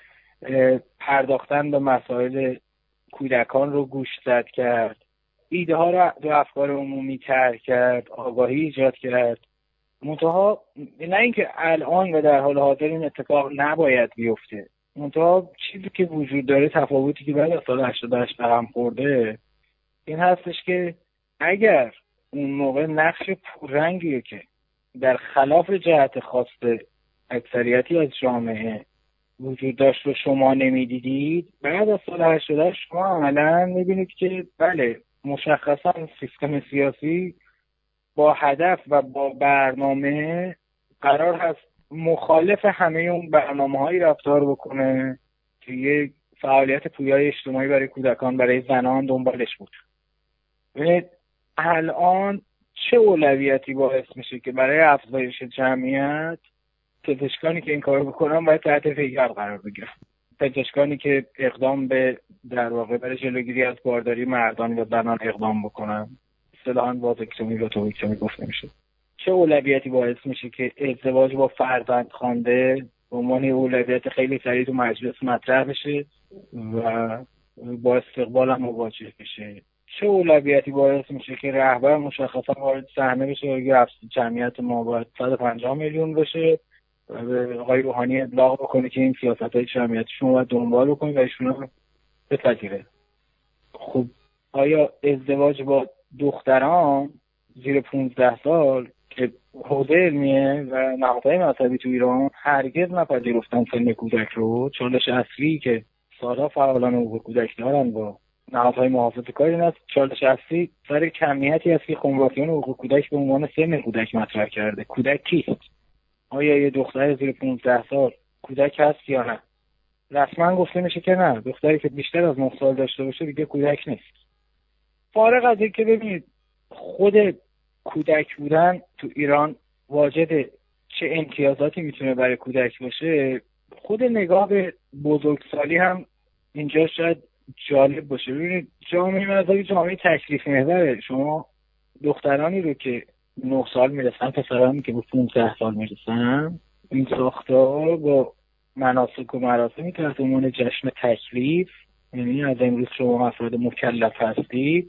پرداختن به مسائل کودکان رو گوشزد کرد، ایده ها رو به افکار عمومی ترک کرد، آگاهی ایجاد کرد. منتها نه اینکه الان و در حال حاضر این اتفاق نباید بیفته، منتها چیزی که وجود داره، تفاوتی که بعد از سال هشتاد و هشت برهم خورده این هستش که اگر اون موقع نقش پررنگی که در خلاف جهت خواسته اکثریتی از جامعه وجود داشت و شما نمیدیدید، بعد از سال هشتاد و هشت شما عملا میبینید که بله مشخصا سیستم سیاسی با هدف و با برنامه قرار هست مخالف همه اون برنامه‌هایی رفتار بکنه که یک فعالیت پویای اجتماعی برای کودکان، برای زنان دنبالش بود. ببینید الان چه اولویتی باعث میشه که برای افزایش جمعیت پزشکانی که این کارو بکنن باید تحت فشار قرار بگیرن، پزشکانی که اقدام به در واقع برای جلوگیری از بارداری مردان یا زنان اقدام بکنن، اصطلاحاً وازکتومی و تویکتومی گفته میشه. چه اولویتی باعث میشه که ازدواج با فرزند خوانده به عنوان اولویت خیلی سریع تو مجلس مطرح بشه و با استقبال هم مواجه بشه؟ چه اولویتی باعث میشه که رهبر مشخصا وارد صحنه بشه و بگه جمعیت ما باید صد و پنجاه میلیون بشه و به آقای روحانی ابلاغ بکنه که این سیاست‌های جمعیتی شما باید دنبال بکنید و ایشون رو بپذیره؟ خب آیا ازدواج با دختران زیر پونزده سال که حوزه علمیه و نهادهای مذهبی تو ایران هرگز نپذیرفتن سن کودک رو، چالش اصلی که سالها فعالان حقوق کودک دارن با نهادهای محافظه‌کار این است، چالش اصلی سر کمیتی است که کنوانسیون حقوق کودک به عنوان سن کودک مطرح کرده. کودک کیست؟ آیا یه دختر زیر پونزده سال کودک هست یا نه؟ رسما گفته میشه که نه، دختری که بیشتر از نه سال داشته باشه دیگه کودک نیست. فارغ از اینکه ببینید خود کودک بودن تو ایران واجد چه امتیازاتی میتونه برای کودک باشه، خود نگاه به بزرگسالی هم اینجا شاید جالب باشه. ببینید جامعه مذهبی جامعه تکلیف محوره. شما دخترانی رو که نه سال میرسن، پسرانی که به پانزده سال میرسن، این ساختار با مناسک و مراسمی تحت عنوان جشن تکلیف، یعنی از امروز شما افراد مکلف هستید،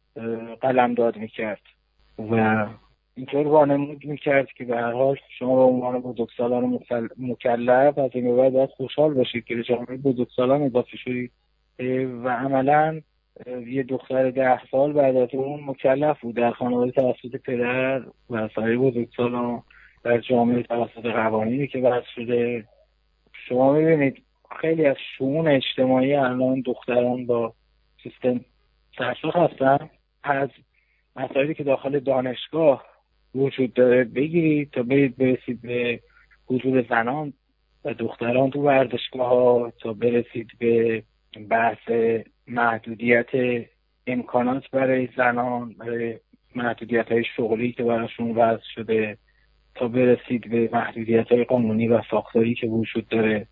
قلمداد میکرد و اینطور وانمود میکرد که به هر حال شما به عنوان بزرگسالان مکلف از این به بعد باید خوشحال باشید که به جامعه بزرگسالان اضافه شدید و عملاً یه دختر ده سال بعد از اون مکلف بود در خانواده توسط پدر و سایر بزرگسالان، در جامعه توسط قوانینی که وضع شده. شما میبینید خیلی از شؤون اجتماعی الان دختران با سیستم سرشاخ هستن. از مسائلی که داخل دانشگاه وجود داره بگیرید تا برید برسید به حضور زنان و دختران تو ورزشگاه ها، تا برسید به بحث محدودیت امکانات برای زنان، برای محدودیت های شغلی که براشون وضع شده، تا برسید به محدودیت های قانونی و ساختاری که وجود داره،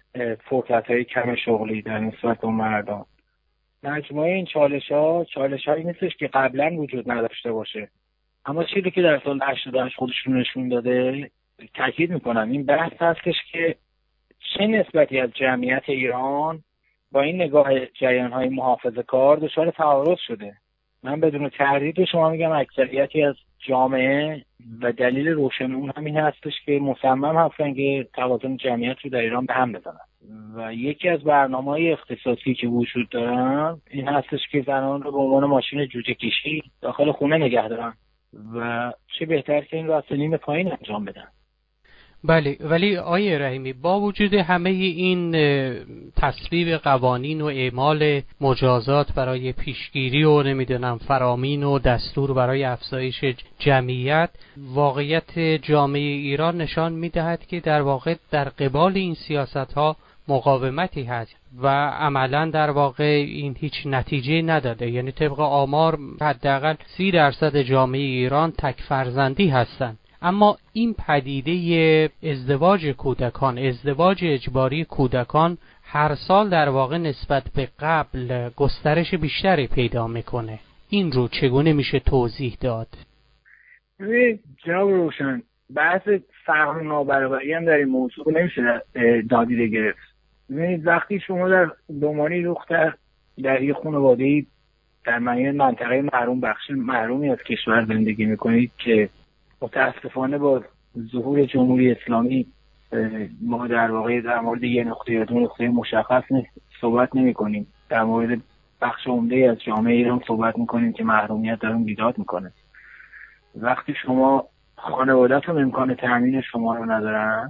فرصت های کم شغلی در نسبت به مردان. مجموعه این چالش ها چالش هایی نیستش که قبلا وجود نداشته باشه، اما چیزی که در سال هشتاد و هشت خودشون نشون داده، تاکید میکنم این بحث هستش که چه نسبتی از جمعیت ایران با این نگاه جریان‌های محافظه‌کار دچار تعارض شده. من بدون تردید به شما میگم اکثریتی از جامعه و دلیل روشن اون همین هستش که مصمم هستن که توازن جمعیت رو در ایران به هم بزنن و یکی از برنامه‌های اختصاصی که وجود دارن این هستش که زنان رو به عنوان ماشین جوجه کشی داخل خونه نگه دارن و چه بهتر که این رو از سنین پایین انجام بدن. بله، ولی آیه رحیمی با وجود همه این تصویب قوانین و اعمال مجازات برای پیشگیری و نمیدونم فرامین و دستور برای افزایش جمعیت، واقعیت جامعه ایران نشان میدهد که در واقع در قبال این سیاست ها مقاومتی هست و عملا در واقع این هیچ نتیجه نداده. یعنی طبق آمار حداقل سی درصد جامعه ایران تک فرزندی هستند. اما این پدیده ازدواج کودکان، ازدواج اجباری کودکان هر سال در واقع نسبت به قبل گسترش بیشتری پیدا میکنه. این رو چگونه میشه توضیح داد؟ جناب روشن، بحث فقر و نابرابری هم در این موضوع نمیشه نادیده گرفت. ببینید وقتی شما در دنبالی دختر در یک خانواده‌ای در منطقه محروم بخش محرومی از کشور زندگی میکنید که متاسفانه با ظهور جمهوری اسلامی ما در واقع در مورد یه نقطه یا دو نقطه مشخص صحبت نمی کنیم، در مورد بخش عمده از جامعه ایران صحبت میکنیم که محرومیت در اون بیداد میکنه. وقتی شما خانواده‌تون امکان تامین شما رو ندارن،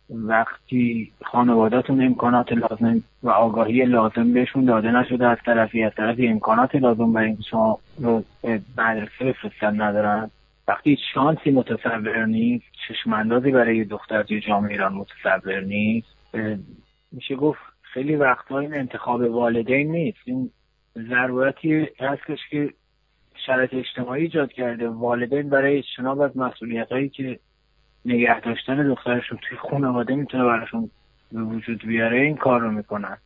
وقتی خانواده‌تون امکانات لازم و آگاهی لازم بهشون داده نشده از طرفی از طرفی امکانات لازم برای اینکه شما رو مدرسه بفرستن ندارن، وقتی شانسی متصور نیست، چشماندازی برای دختر توی جامعه ایران متصور نیست، میشه گفت خیلی وقتا این انتخاب والدین نیست، این ضرورتی هستش که شرایط اجتماعی ایجاد کرده. والدین برای اجتناب از مسئولیتایی که نگه داشتن دخترشون توی خانواده میتونه براشون به وجود بیاره این کار رو میکنن.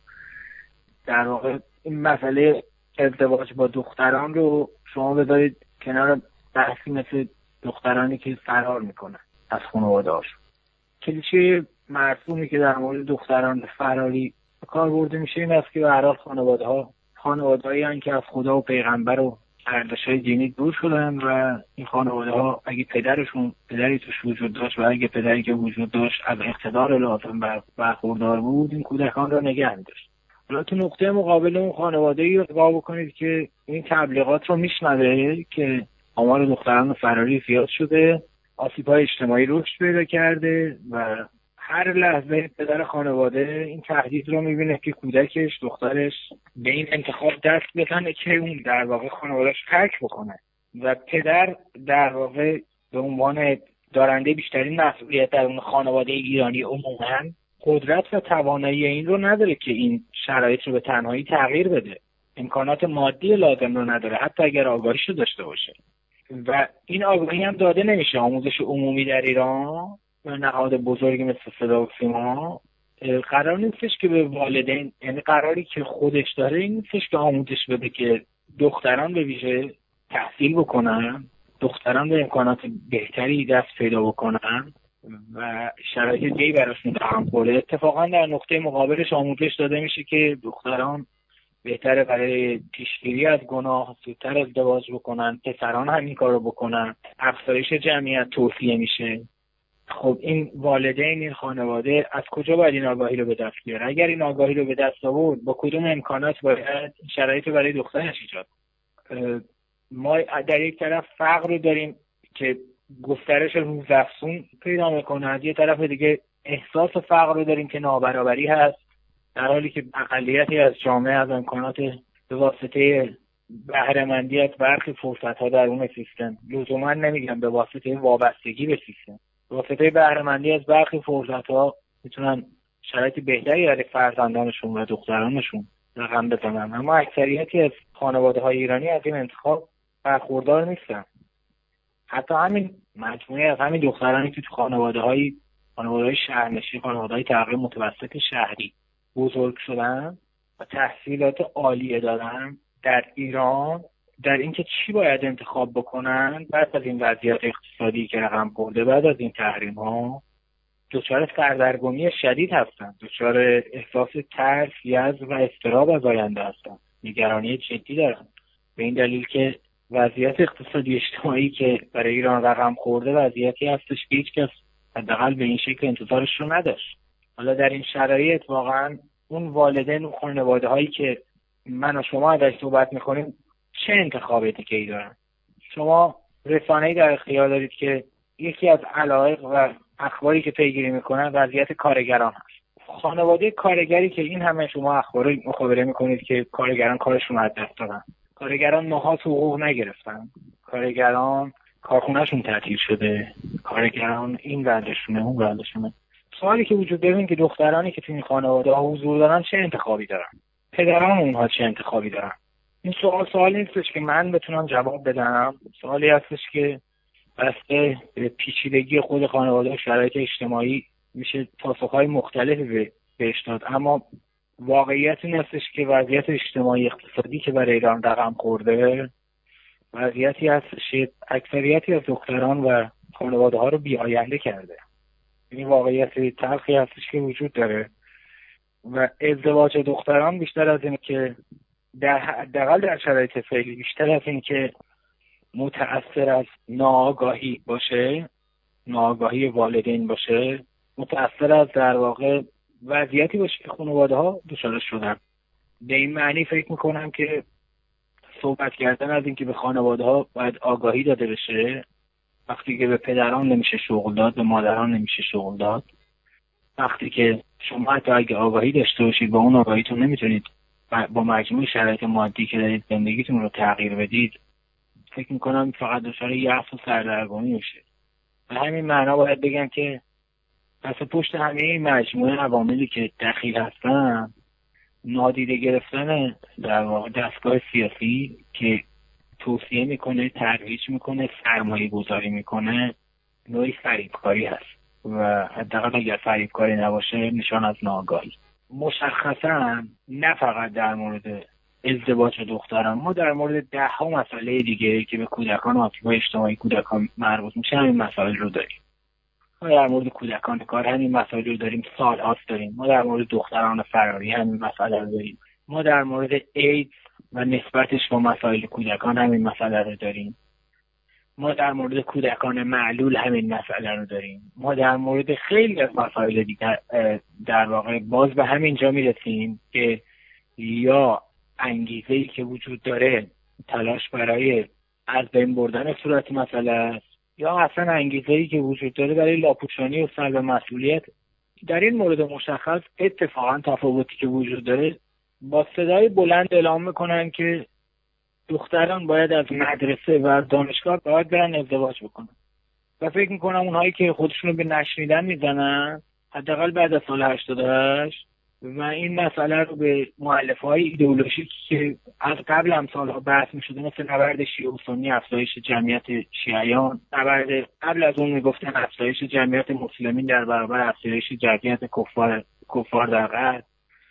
در واقع این مسئله ازدواج با دختران رو شما بذارید کنار بحثی مثل دخترانی که فرار میکنن از خانواده هاشون. کلیشه مرسومی که در مورد دختران فراری کار برده میشه این است که به هر حال خانواده ها خانواده هایی که از خدا و پیغمبر و ارزش‌های دینی دور شدن و این خانواده ها اگه پدرشون پدری توش وجود داشت و اگه پدری که وجود داشت از اقتدار لازم برخوردار بود این کودکان را نگه می‌داشت. حالا تو نقطه مقابل اون خانواده‌ای رو نگاه بکنید که این تبلیغات رو میشنوه که آمار دختران فراری زیاد شده، آسیب‌های اجتماعی رشد پیدا کرده و هر لحظه پدر خانواده این تهدید رو میبینه که کودکش دخترش به این انتخاب دست بزنه که اون در واقع خانوادهش ترک بکنه و پدر در واقع به عنوان دارنده بیشترین مسئولیت در اون خانواده ایرانی عموما قدرت و توانایی این رو نداره که این شرایط رو به تنهایی تغییر بده، امکانات مادی لازم رو نداره حتی اگر آگاهیشو داشته باشه و این آگاهی هم داده نمیشه. آموزش عمومی در ایران و نهاد بزرگی مثل صدا و سیما قرار نیستش که به والدین، یعنی قراری که خودش داره این نیستش که آموزش بده که دختران به ویژه تحصیل بکنن، دختران به امکانات بهتری دست پیدا بکنن و شرایط دیگه براشون فراهم کنه. اتفاقا در نقطه مقابلش آموزش داده میشه که دختران بهتره برای پیشگیری از گناه زودتر ازدواج بکنن، پسران همین کارو بکنن، افزایش جمعیت توصیه میشه. خب این والدین این خانواده از کجا باید این آگاهی رو به دست بیاره؟ اگر این آگاهی رو به دست آورد با کدوم امکانات باید شرایط رو برای دخترش ایجاد؟ ما در یک طرف فقر رو داریم که گسترش روزافزون پیدا میکنه، یه طرف دیگه احساس فقر رو داریم که نابرابری هست، در حالی که اقلیتی از جامعه از امکانات به واسطه بهره‌مندی از برخی فرصت‌ها در اون سیستم، لزوما نمیگم به واسطه وابستگی به سیستم، به واسطه بهره‌مندی از برخی فرصت‌ها میتونن شرایط بهتری برای فرزندانشون و دخترانشون رقم بزنن، اما اکثریتی از خانواده‌های ایرانی از این انتخاب برخوردار نیستن. حتی همین مجموعه از همین دخترانی که تو خانواده‌های خانواده‌های شهرنشین، خانواده‌های تقریبا متوسط شهری بزرگ شدن و تحصیلات عالیه دارن در ایران، در اینکه چی باید انتخاب بکنن بعد از این وضعیت اقتصادی که رقم خورده، بعد از این تحریم ها دچار سردرگمی شدید هستن، دچار احساس ترس، یأس و اضطراب از آینده هستن، نگرانی جدی دارن به این دلیل که وضعیت اقتصادی اجتماعی که برای ایران رقم خورده وضعیتی هستش که هیچ کس حداقل به این شکل انتظارش رو نداشت. حالا در این شرایط واقعا اون والدین و خانواده هایی که من و شما ازش صحبت میکنیم چه انتخاب دیگه ای دارن؟ شما رسانه‌ای در اختیار دارید که یکی از علایق و اخباری که پیگیری میکنن وضعیت کارگران هست. خانواده کارگری که این همه شما اخبار مخابره میکنید که کارگران کارشون از دست دادن، کارگران ماها حقوق نگرفتن، کارگران کارخونهشون تعطیل شده، کارگران این وضعشونه اون وضعشونه. سوالی که وجود داره این که دخترانی که تو این خانواده ها حضور دارن چه انتخابی دارن؟ پدران اونها چه انتخابی دارن؟ این سوال سوالی نیستش که من بتونم جواب بدم، سوالی هستش که بسته به پیچیدگی خود خانواده و شرایط اجتماعی میشه پاسخهای مختلفی بهش داد. اما واقعیت این هستش که وضعیت اجتماعی اقتصادی که برای ایران رقم خورده وضعیتی هستش که اکثریتی از دختران و خانواده ها رو بی آینده کرده. این واقعیت تلخی هستش که وجود داره و ازدواج دختران بیشتر از این که در حداقل در شرایط فعلی بیشتر از این که متأثر از ناآگاهی باشه، ناآگاهی والدین باشه، متأثر از در واقع وضعیتی باشه که خانواده ها دچارش شدن. به این معنی فکر میکنم که صحبت کردن از این که به خانواده ها باید آگاهی داده بشه، وقتی که به پدران نمیشه شغل داد، به مادران نمیشه شغل داد، وقتی که شما حتی اگه آگاهی داشته باشید با اون آگاهیتون نمیتونید با مجموع شرایط مادی که دارید زندگیتون رو تغییر بدید، فکر میکنم فقط دچار یأس و سردرگمی میشه. به همین معنا باید بگم که پس پشت همه این مجموعه عواملی که دخیل هستن نادیده گرفتن در واقع دستگاه سیاسی که توصیه میکنه، ترویج میکنه، سرمایه گذاری میکنه، نوعی فریبکاری هست و حداقل اگر فریبکاری نباشه نشان از ناآگاهی. مشخصا نه فقط در مورد ازدواج دختران، ما در مورد ده ها مسئله دیگه که به کودکان و آسیب‌های اجتماعی کودکان مربوط میشه همین مسائل رو داریم. ما در مورد کودکان کار همین مسائل رو داریم، سال هاست داریم. ما در مورد دختران فراری همین مسئله رو داریم. ما در مورد ایدز و نسبتش با مسائل کودکان همین مسئله رو داریم. ما در مورد کودکان معلول همین مسئله رو داریم. ما در مورد خیلی از مسائل دیگر در واقع باز به همین جا میرسیم که یا انگیزه‌ای که وجود داره تلاش برای از بین بردن صورت مسئله است، یا اصلا انگیزه‌ای که وجود داره برای لاپوشانی و سلب مسئولیت. در این مورد مشخص اتفاقا تفاوتی که وجود داره با صدای بلند اعلام میکنن که دختران باید از مدرسه و از دانشگاه باید برن ازدواج بکنن و فکر میکنم اونهایی که خودشونو به نشنیدن میزنن حداقل بعد از سال هشتاد و هشت و این مسئله رو به مؤلفه‌های ایدئولوژیکی که از قبل هم سالها بحث می‌شده مثل نبرد شیعه و سنی، افزایش جمعیت شیعیان، نبرد قبل از اون میگفتن افزایش جمعیت مسلمین در برابر افزایش جمعیت کفار کفار در غرب،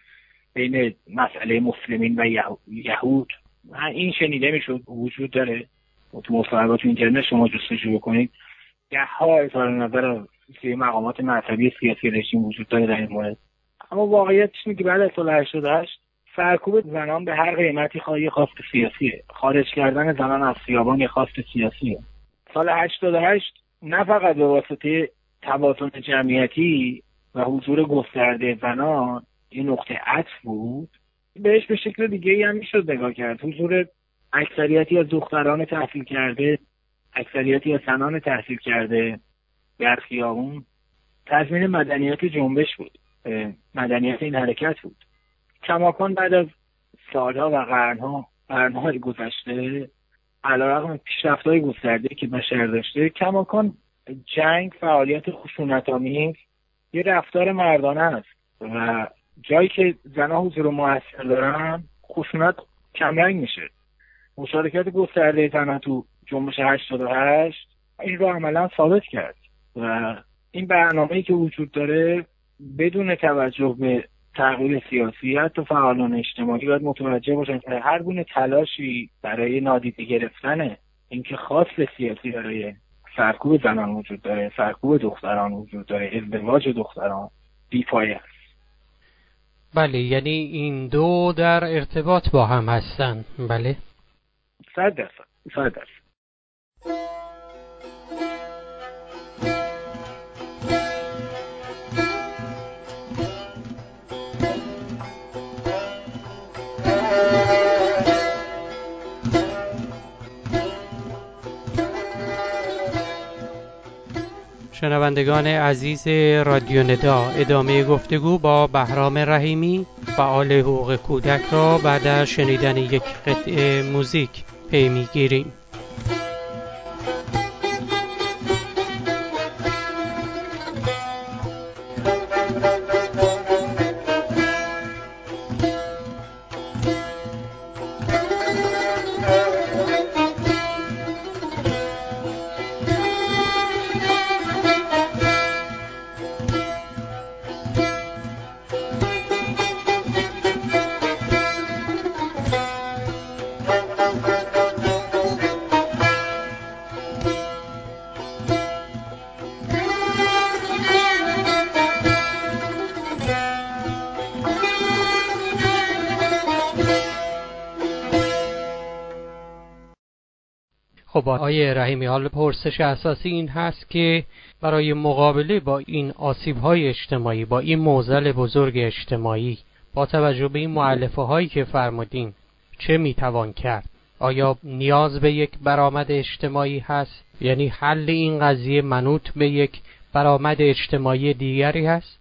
بین مسئله مسلمین و یهود، این شنیده میشد وجود داره. تو مصاحبات اینترنت شما جستجو بکنید ده ها اظهار نظر از مقامات مذهبی سیاسی رژیم وجود داره در این مورد. اما واقعیتش اینه که بعد از سال هشتاد و هشت سرکوب زنان به هر قیمتی خواهی خواست سیاسیه، خارج کردن زنان از خیابان یه خواست سیاسیه. سال هشتاد و هشت نه فقط به واسطه توازن جمعیتی و حضور گسترده زنان این نقطه عطف بود، بهش به شکل دیگه‌ای هم میشد نگاه کرد. حضور اکثریتی از دختران تحصیل کرده، اکثریتی از زنان تحصیل کرده در خیابون تضمین مدنیت جنبش بود، مدنیت این حرکت بود. کماکان بعد از سالها و قرنها قرنهای گذشته علیرغم پیشرفت‌های گسترده که بشر داشته، کماکان جنگ، فعالیت خشونت‌آمیز یه رفتار مردانه است و جایی که زنها حضور موثر دارن خشونت کمرنگ میشه. مشارکت گسترده زنها تو جنبش هشتاد و هشت این رو عملا ثابت کرد و این برنامه‌ای که وجود داره بدون توجه به تغییر سیاسی حتی فعالان اجتماعی باید متوجه باشن که هر گونه تلاشی برای نادیده گرفتن اینکه خواست سیاسی برای سرکوب زنان وجود داره، سرکوب دختران وجود داره، ازدواج دختران بی‌پایه است. بله، یعنی این دو در ارتباط با هم هستن. بله صد درصد صد درصد. شنوندگان عزیز رادیو ندا، ادامه گفتگو با بهرام رحیمی فعال حقوق کودک را بعد از شنیدن یک قطعه موزیک پی می‌گیریم. خب آقای رحیمی، حال پرسش اساسی این هست که برای مقابله با این آسیب‌های اجتماعی، با این معضل بزرگ اجتماعی، با توجه به این مؤلفه هایی که فرمودین، چه میتوان کرد؟ آیا نیاز به یک برآمد اجتماعی هست؟ یعنی حل این قضیه منوط به یک برآمد اجتماعی دیگری هست؟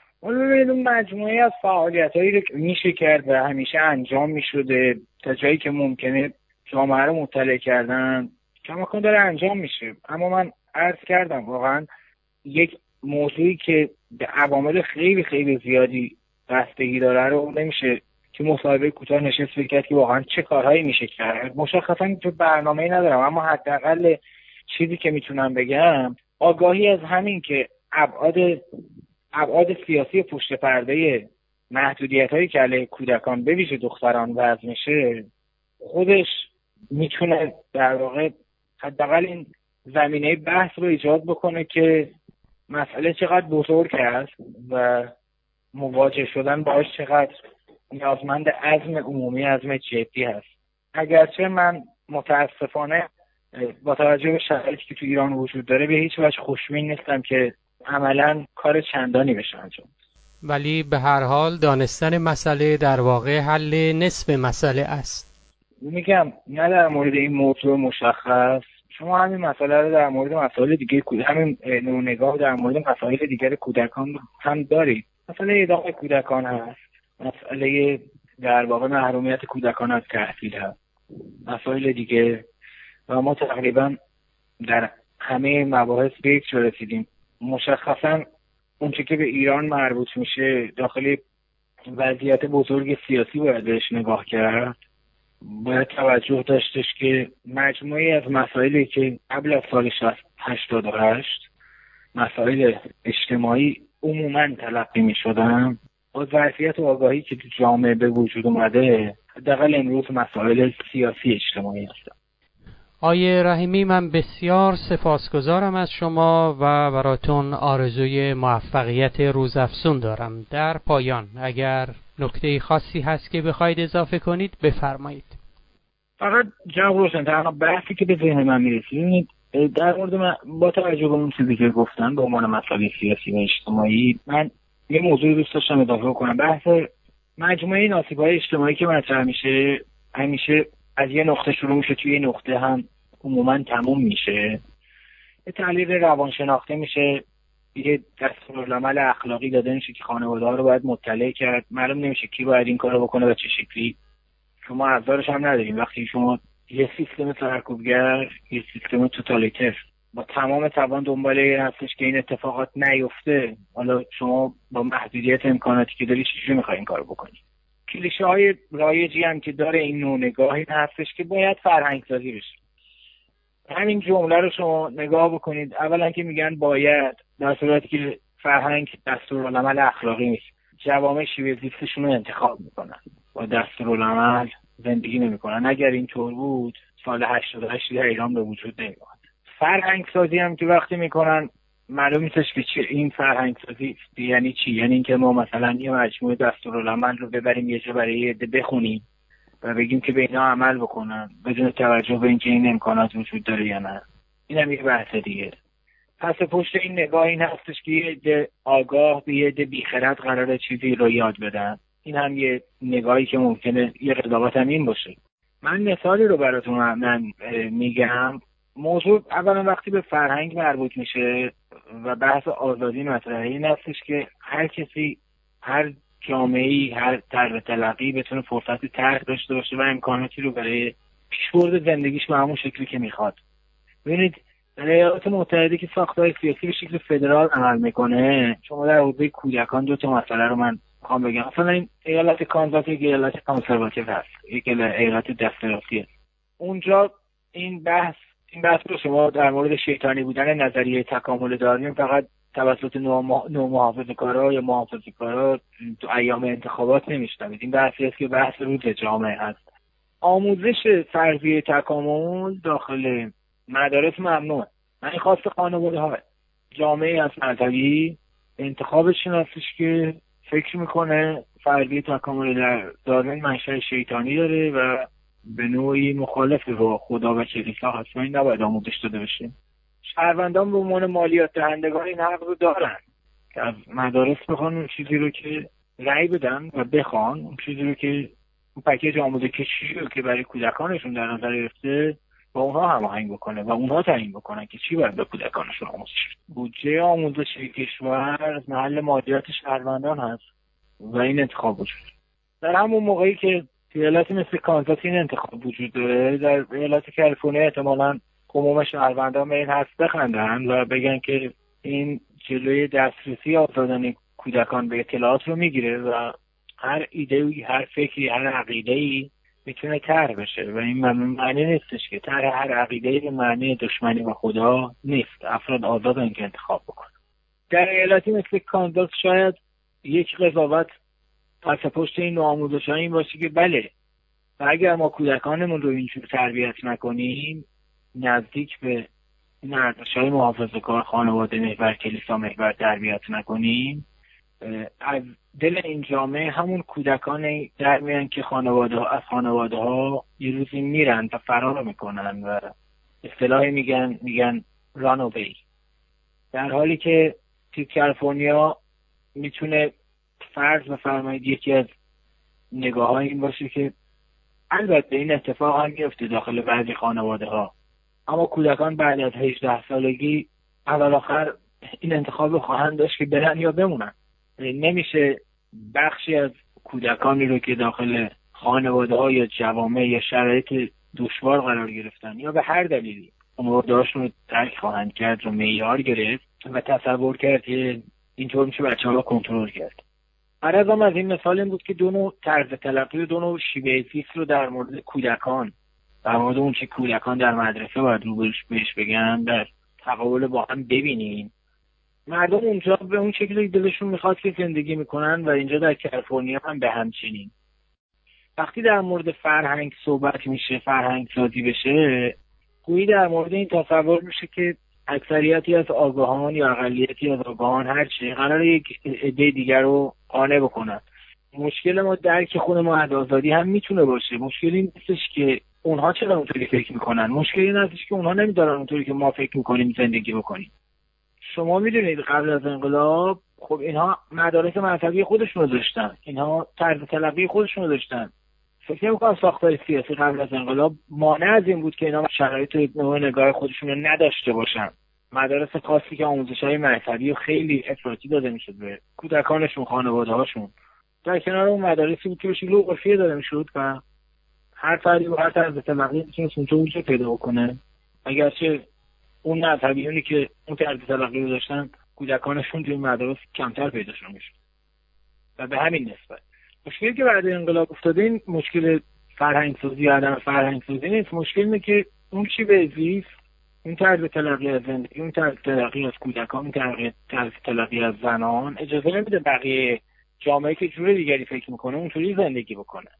اون مجموعه از فعالیت‌هایی رو میشه کرد و همیشه انجام میشده تا جایی که ممکنه جامعه رو مطلع کردن، کماکان داره انجام میشه. اما من عرض کردم واقعا یک موضوعی که به عوامل خیلی خیلی زیادی بستگی داره رو نمیشه که مصاحبه کوتاه نشست بگید که واقعا چه کارهایی میشه کرد. مشخصا تو برنامه‌ای ندارم، اما حداقل چیزی که میتونم بگم آگاهی از همین که ابعاد ابعاد سیاسی پشت پرده محدودیت‌هایی که علیه کودکان به ویژه دختران وضع میشه خودش میتونه در واقع حداقل این زمینه بحث رو ایجاد بکنه که مسئله چقدر بزرگ است و مواجه شدن باهاش چقدر نیازمند عزم عمومی، عزم جدی هست. اگرچه من متاسفانه با توجه به شرایطی که تو ایران وجود داره به هیچ وجه خوشبین نیستم که عملاً کار چندانی بشه انجام. ولی به هر حال دانستن مسئله در واقع حل نصف مسئله است. میگم نه در مورد این موضوع مشخص، شما همین مسئله رو در مورد مسائل دیگه همین نوع نگاه در مورد مسائل دیگر کودکان هم دارید. مسئله ایداع کودکان هست، مسئله در واقع محرومیت کودکان از تحصیل هست، مسائل دیگه، و ما تقریبا در همه مباحث به یک جا رسیدیم. مشخصا اونچه که به ایران مربوط میشه داخل وضعیت بزرگ سیاسی باید بهش نگاه کرد. باید توجه داشتش که مجموعی از مسائلی که قبل از سال هشتاد و هشت مسائل اجتماعی عموماً تلقی می شدن، با ظرفیت و آگاهی که تو جامعه به وجود اومده حداقل امروز مسائل سیاسی اجتماعی هستن. آقای رحیمی، من بسیار سپاسگزارم از شما و براتون آرزوی موفقیت روزافزون دارم. در پایان اگر نکته خاصی هست که بخواید اضافه کنید بفرمایید. فقط جناب روشن، تنها بحثی که به ذهن من میرسید در مورد من با توجه به اون چیزی که گفتن به عنوان مسائل سیاسی و اجتماعی، من یه موضوع دوست داشتم اضافه کنم. بحث مجموعه ناسیب‌های اجتماعی که مطرح میشه همیشه از یه نقطه شروع میشه، توی یه نقطه هم عموما تموم میشه. یه تحلیل روانشناختی میشه، یه دستورالعمل اخلاقی داده میشه که خانواده‌ها رو باید مطلع کرد. معلوم نمیشه کی باید این کارو بکنه و چه شکلی. شما ابزارش هم نداریم. وقتی شما یه سیستم سرکوبگر، یه سیستم توتالیتر با تمام توان دنبال این هستش که این اتفاقات نیفته، حالا شما با محدودیت امکاناتی که داری چجوری میخوای این کارو بکنی؟ کلیشه های رایجی هم که داره این نوع نگاهی هستش که باید فرهنگ سازی بشه. همین جمله رو شما نگاه بکنید، اولا که میگن باید، در صورتی که فرهنگ دستورالعمل اخلاقی نیست. جوامع شیوه زیستشون رو انتخاب میکنن، با دستورالعمل زندگی نمیکنن. اگر اینطور بود سال هشتاد و هشت در ایران به وجود نمیاد. فرهنگ سازی هم که وقتی میکنن معلوم نیستش که چی این فرهنگ سازی یعنی چی. یعنی اینکه ما مثلا یه مجموعه دستورالعمل رو ببریم یه جا برای یه عده بخونیم و بگیم که به اینا عمل بکنن بدون توجه به اینکه این امکانات وجود داره یا نه. این هم یه بحث دیگه. پس پشت این نگاه این هستش که یه عده آگاه به یه عده بیخرد قراره چیزی رو یاد بدن. این هم یه نگاهی که ممکنه یه قضاوت هم این باشه. من مثالی رو براتون من میگم. موضوع اولا وقتی به فرهنگ مربوط میشه و بحث آزادی مطرحه، این هستش که هر کسی، هر جامعه‌ای، هر طرز تلقی بتونه فرصت طرح داشته باشه و امکاناتی رو برای پیشبرد زندگیش به همون شکلی که میخواد. ببینید در ایالات متحده که ساختار سیاسی به شکل فدرال عمل میکنه، شما در حوزه کودکان دو تا مسئله رو من میخوام بگم. مثلا این ایالت کانزاس یک ایالت کانسرواتیو هست، یک ایالت دستراستیه. اونجا این بحث این بحث رو شما در مورد شیطانی بودن نظریه تکامل داروین فقط توسط نومحافظه‌کارا یا محافظه‌کارا تو ایام انتخابات نمیشنوید. این بحثی است که بحث روز جامعه هست. آموزش فرضیه تکامل داخل مدارس ممنوع. من این خواست خانواده ها، جامعه از مذهبی انتخابشون هستش که فکر میکنه فرضیه تکامل در داروین منشأ شیطانی داره و به نوعی مخالف با خدا و کلیسا هست و این نباید آموزش داده بشه. شهروندان به عنوان مالیات دهندگان این حق رو دارن که از مدارس بخوان اون چیزی رو که رأی بدن و بخوان، اون چیزی رو که اون پکیج آموزشی رو که برای کودکانشون در نظر گرفته با اونها هماهنگ بکنه و اونها تعیین بکنن که چی باید به کودکانشون آموزش بده. بودجه آموزشی کشور محل مالیات شهروندان هست و این انتخاب وجود در همون موقعی که در ایالتی مثل کانزاس این انتخاب وجود داره، در ایالت کالیفرنیا احتمالاً عموم شهروندان به این حرف بخندن و بگن که این جلوی دسترسی آزادانه کودکان به اطلاعات رو میگیره و هر ایده‌ای، هر فکری، هر عقیده‌ای میتونه طرح بشه و این معنی نیستش که طرح هر عقیده‌ای به معنی دشمنی با خدا نیست. افراد آزادن که انتخاب بکنن. در ایالتی مثل کانزاس شاید یک قضاوت پس پشت این آموزش‌ها این باشه که بله، و اگر ما کودکانمون رو اینجور تربیت نکنیم، نزدیک به این ارزش‌های محافظه‌کار، خانواده محور، کلیسا محور تربیت نکنیم، از دل این جامعه همون کودکان در میان که خانواده از خانواده ها یه روزی میرن و فرار میکنن و اصطلاحی میگن میگن ران اوی، در حالی که توی کالیفرنیا میتونه فرض بفرمایید یکی از نگاه های این باشه که البته این اتفاق هم میفته داخل بعضی خانواده ها، اما کودکان بعد از هجده سالگی اول آخر این انتخاب رو خواهند داشت که برن یا بمونن. نمیشه بخشی از کودکانی رو که داخل خانواده ها یا جوامع یا شرایط دشوار قرار گرفتن یا به هر دلیلی اموردهاشون رو ترک خواهند کرد و معیار گرفت و تصور کرد که اینطور میشه بچه ها رو کنترل کرد. عرضم از این مثال این بود که دو نوع طرز تلقی و دو نوع شیوه زیست رو در مورد کودکان، در مورد اون چه کودکان در مدرسه باید رو بهش بگن، در تقابل با هم ببینیم. مردم اونجا به اون شکلی دلشون میخواد که زندگی میکنن و اینجا در کالیفرنیا هم به همچنین. وقتی در مورد فرهنگ صحبت میشه، فرهنگ سازی بشه، گویی در مورد این تصور میشه که اکثریتی از آگاهان یا اقلیتی از آگاهان هر چی قراره یک عده دیگر رو قانع بکنن. مشکل ما درک خود ما از آزادی هم میتونه باشه. مشکل این نیستش که اونها چرا اونطوری فکر میکنن، مشکل این هستش که اونها نمیدارن اونطوری که ما فکر میکنیم زندگی بکنیم. شما میدونید قبل از انقلاب خب اینها مدارس مذهبی خودشون رو داشتن، اینها طرز تلقی خودشون رو داشتن. فکر نمی‌کنم ساختار سیاسی قبل از انقلاب مانع از این بود که اینا شرایط نوع نگاه خودشون رو نداشته باشن. مدارس خاصی که آموزش‌های مذهبی خیلی افراطی داده میشد به کودکانشون، خانواده‌هاشون، در کنار اون مدارسی بود که به شکل عرفی داده میشد و هر فردی با هر طرز تلقی میتونه اونجا وجود پیدا کنه. اگرچه اون مذهبیونی که اون طرز تلقی رو داشتن کودکانشون توی مدارس کمتر پیداشون میشد و به همین نسبت مشکلی که بعد انقلاب افتاده این مشکل فرهنگ سازی یا عدم فرهنگ سازی نیست. مشکل اینه که اون چی به زیست، اون طرز تلقی از زندگی، اون طرز تلقی از کودکان، اون طرز تلقی از زنان اجازه نمیده بقیه جامعه که جور دیگری فکر میکنه اونطوری زندگی بکنه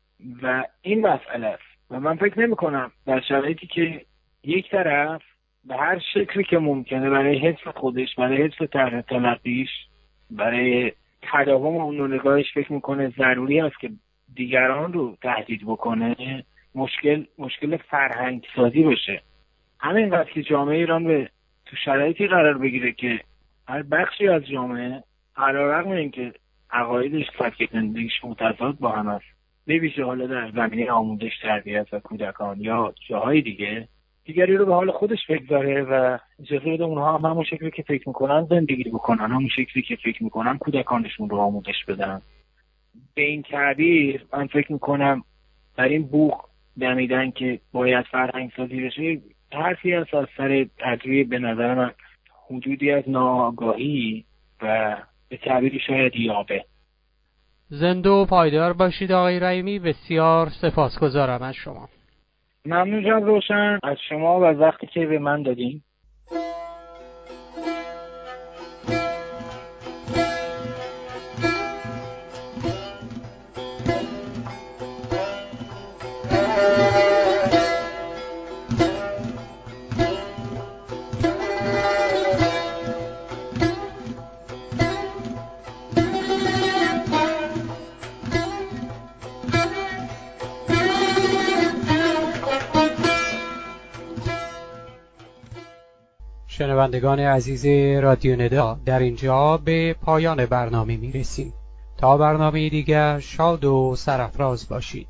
و این مسئله است. و من فکر نمیکنم در شرایطی که یک طرف به هر شکلی که ممکنه برای حفظ خودش، برای حفظ طرز تلقیش، برای تداوم اون نگاهش فکر میکنه ضروری است که دیگران رو تهدید بکنه، مشکل مشکل فرهنگ سازی بشه. همین وقت که جامعه ایران به تو شرایطی قرار بگیره که هر بخشی از جامعه علیرغم اینکه عقایدش، سبک زندگیش متضاد با هم است، به ویژه حالا در زمینه آموزش، تربیت و کودکان یا جاهای دیگه، دیگری رو به حال خودش بگذاره و اجازه بده اونها هم همون شکلی که فکر میکنن زندگی بکنن، همون شکلی که فکر میکنن کودکانشون رو آموزش بدن. به این تعبیر من فکر میکنم در این بوق دمیدن که باید فرهنگ سازی بشه حرفی هست از سر تجربه به نظر من حدودی از ناآگاهی و به تعبیری شاید یابه. زنده و پایدار باشید آقای رحیمی، بسیار سپاسگزارم از شما. ممنون جناب روشن از شما و وقتی که به من دادین. شنوندگان عزیز رادیو ندا، در اینجا به پایان برنامه می رسیم. تا برنامه دیگر شاد و سرافراز باشید.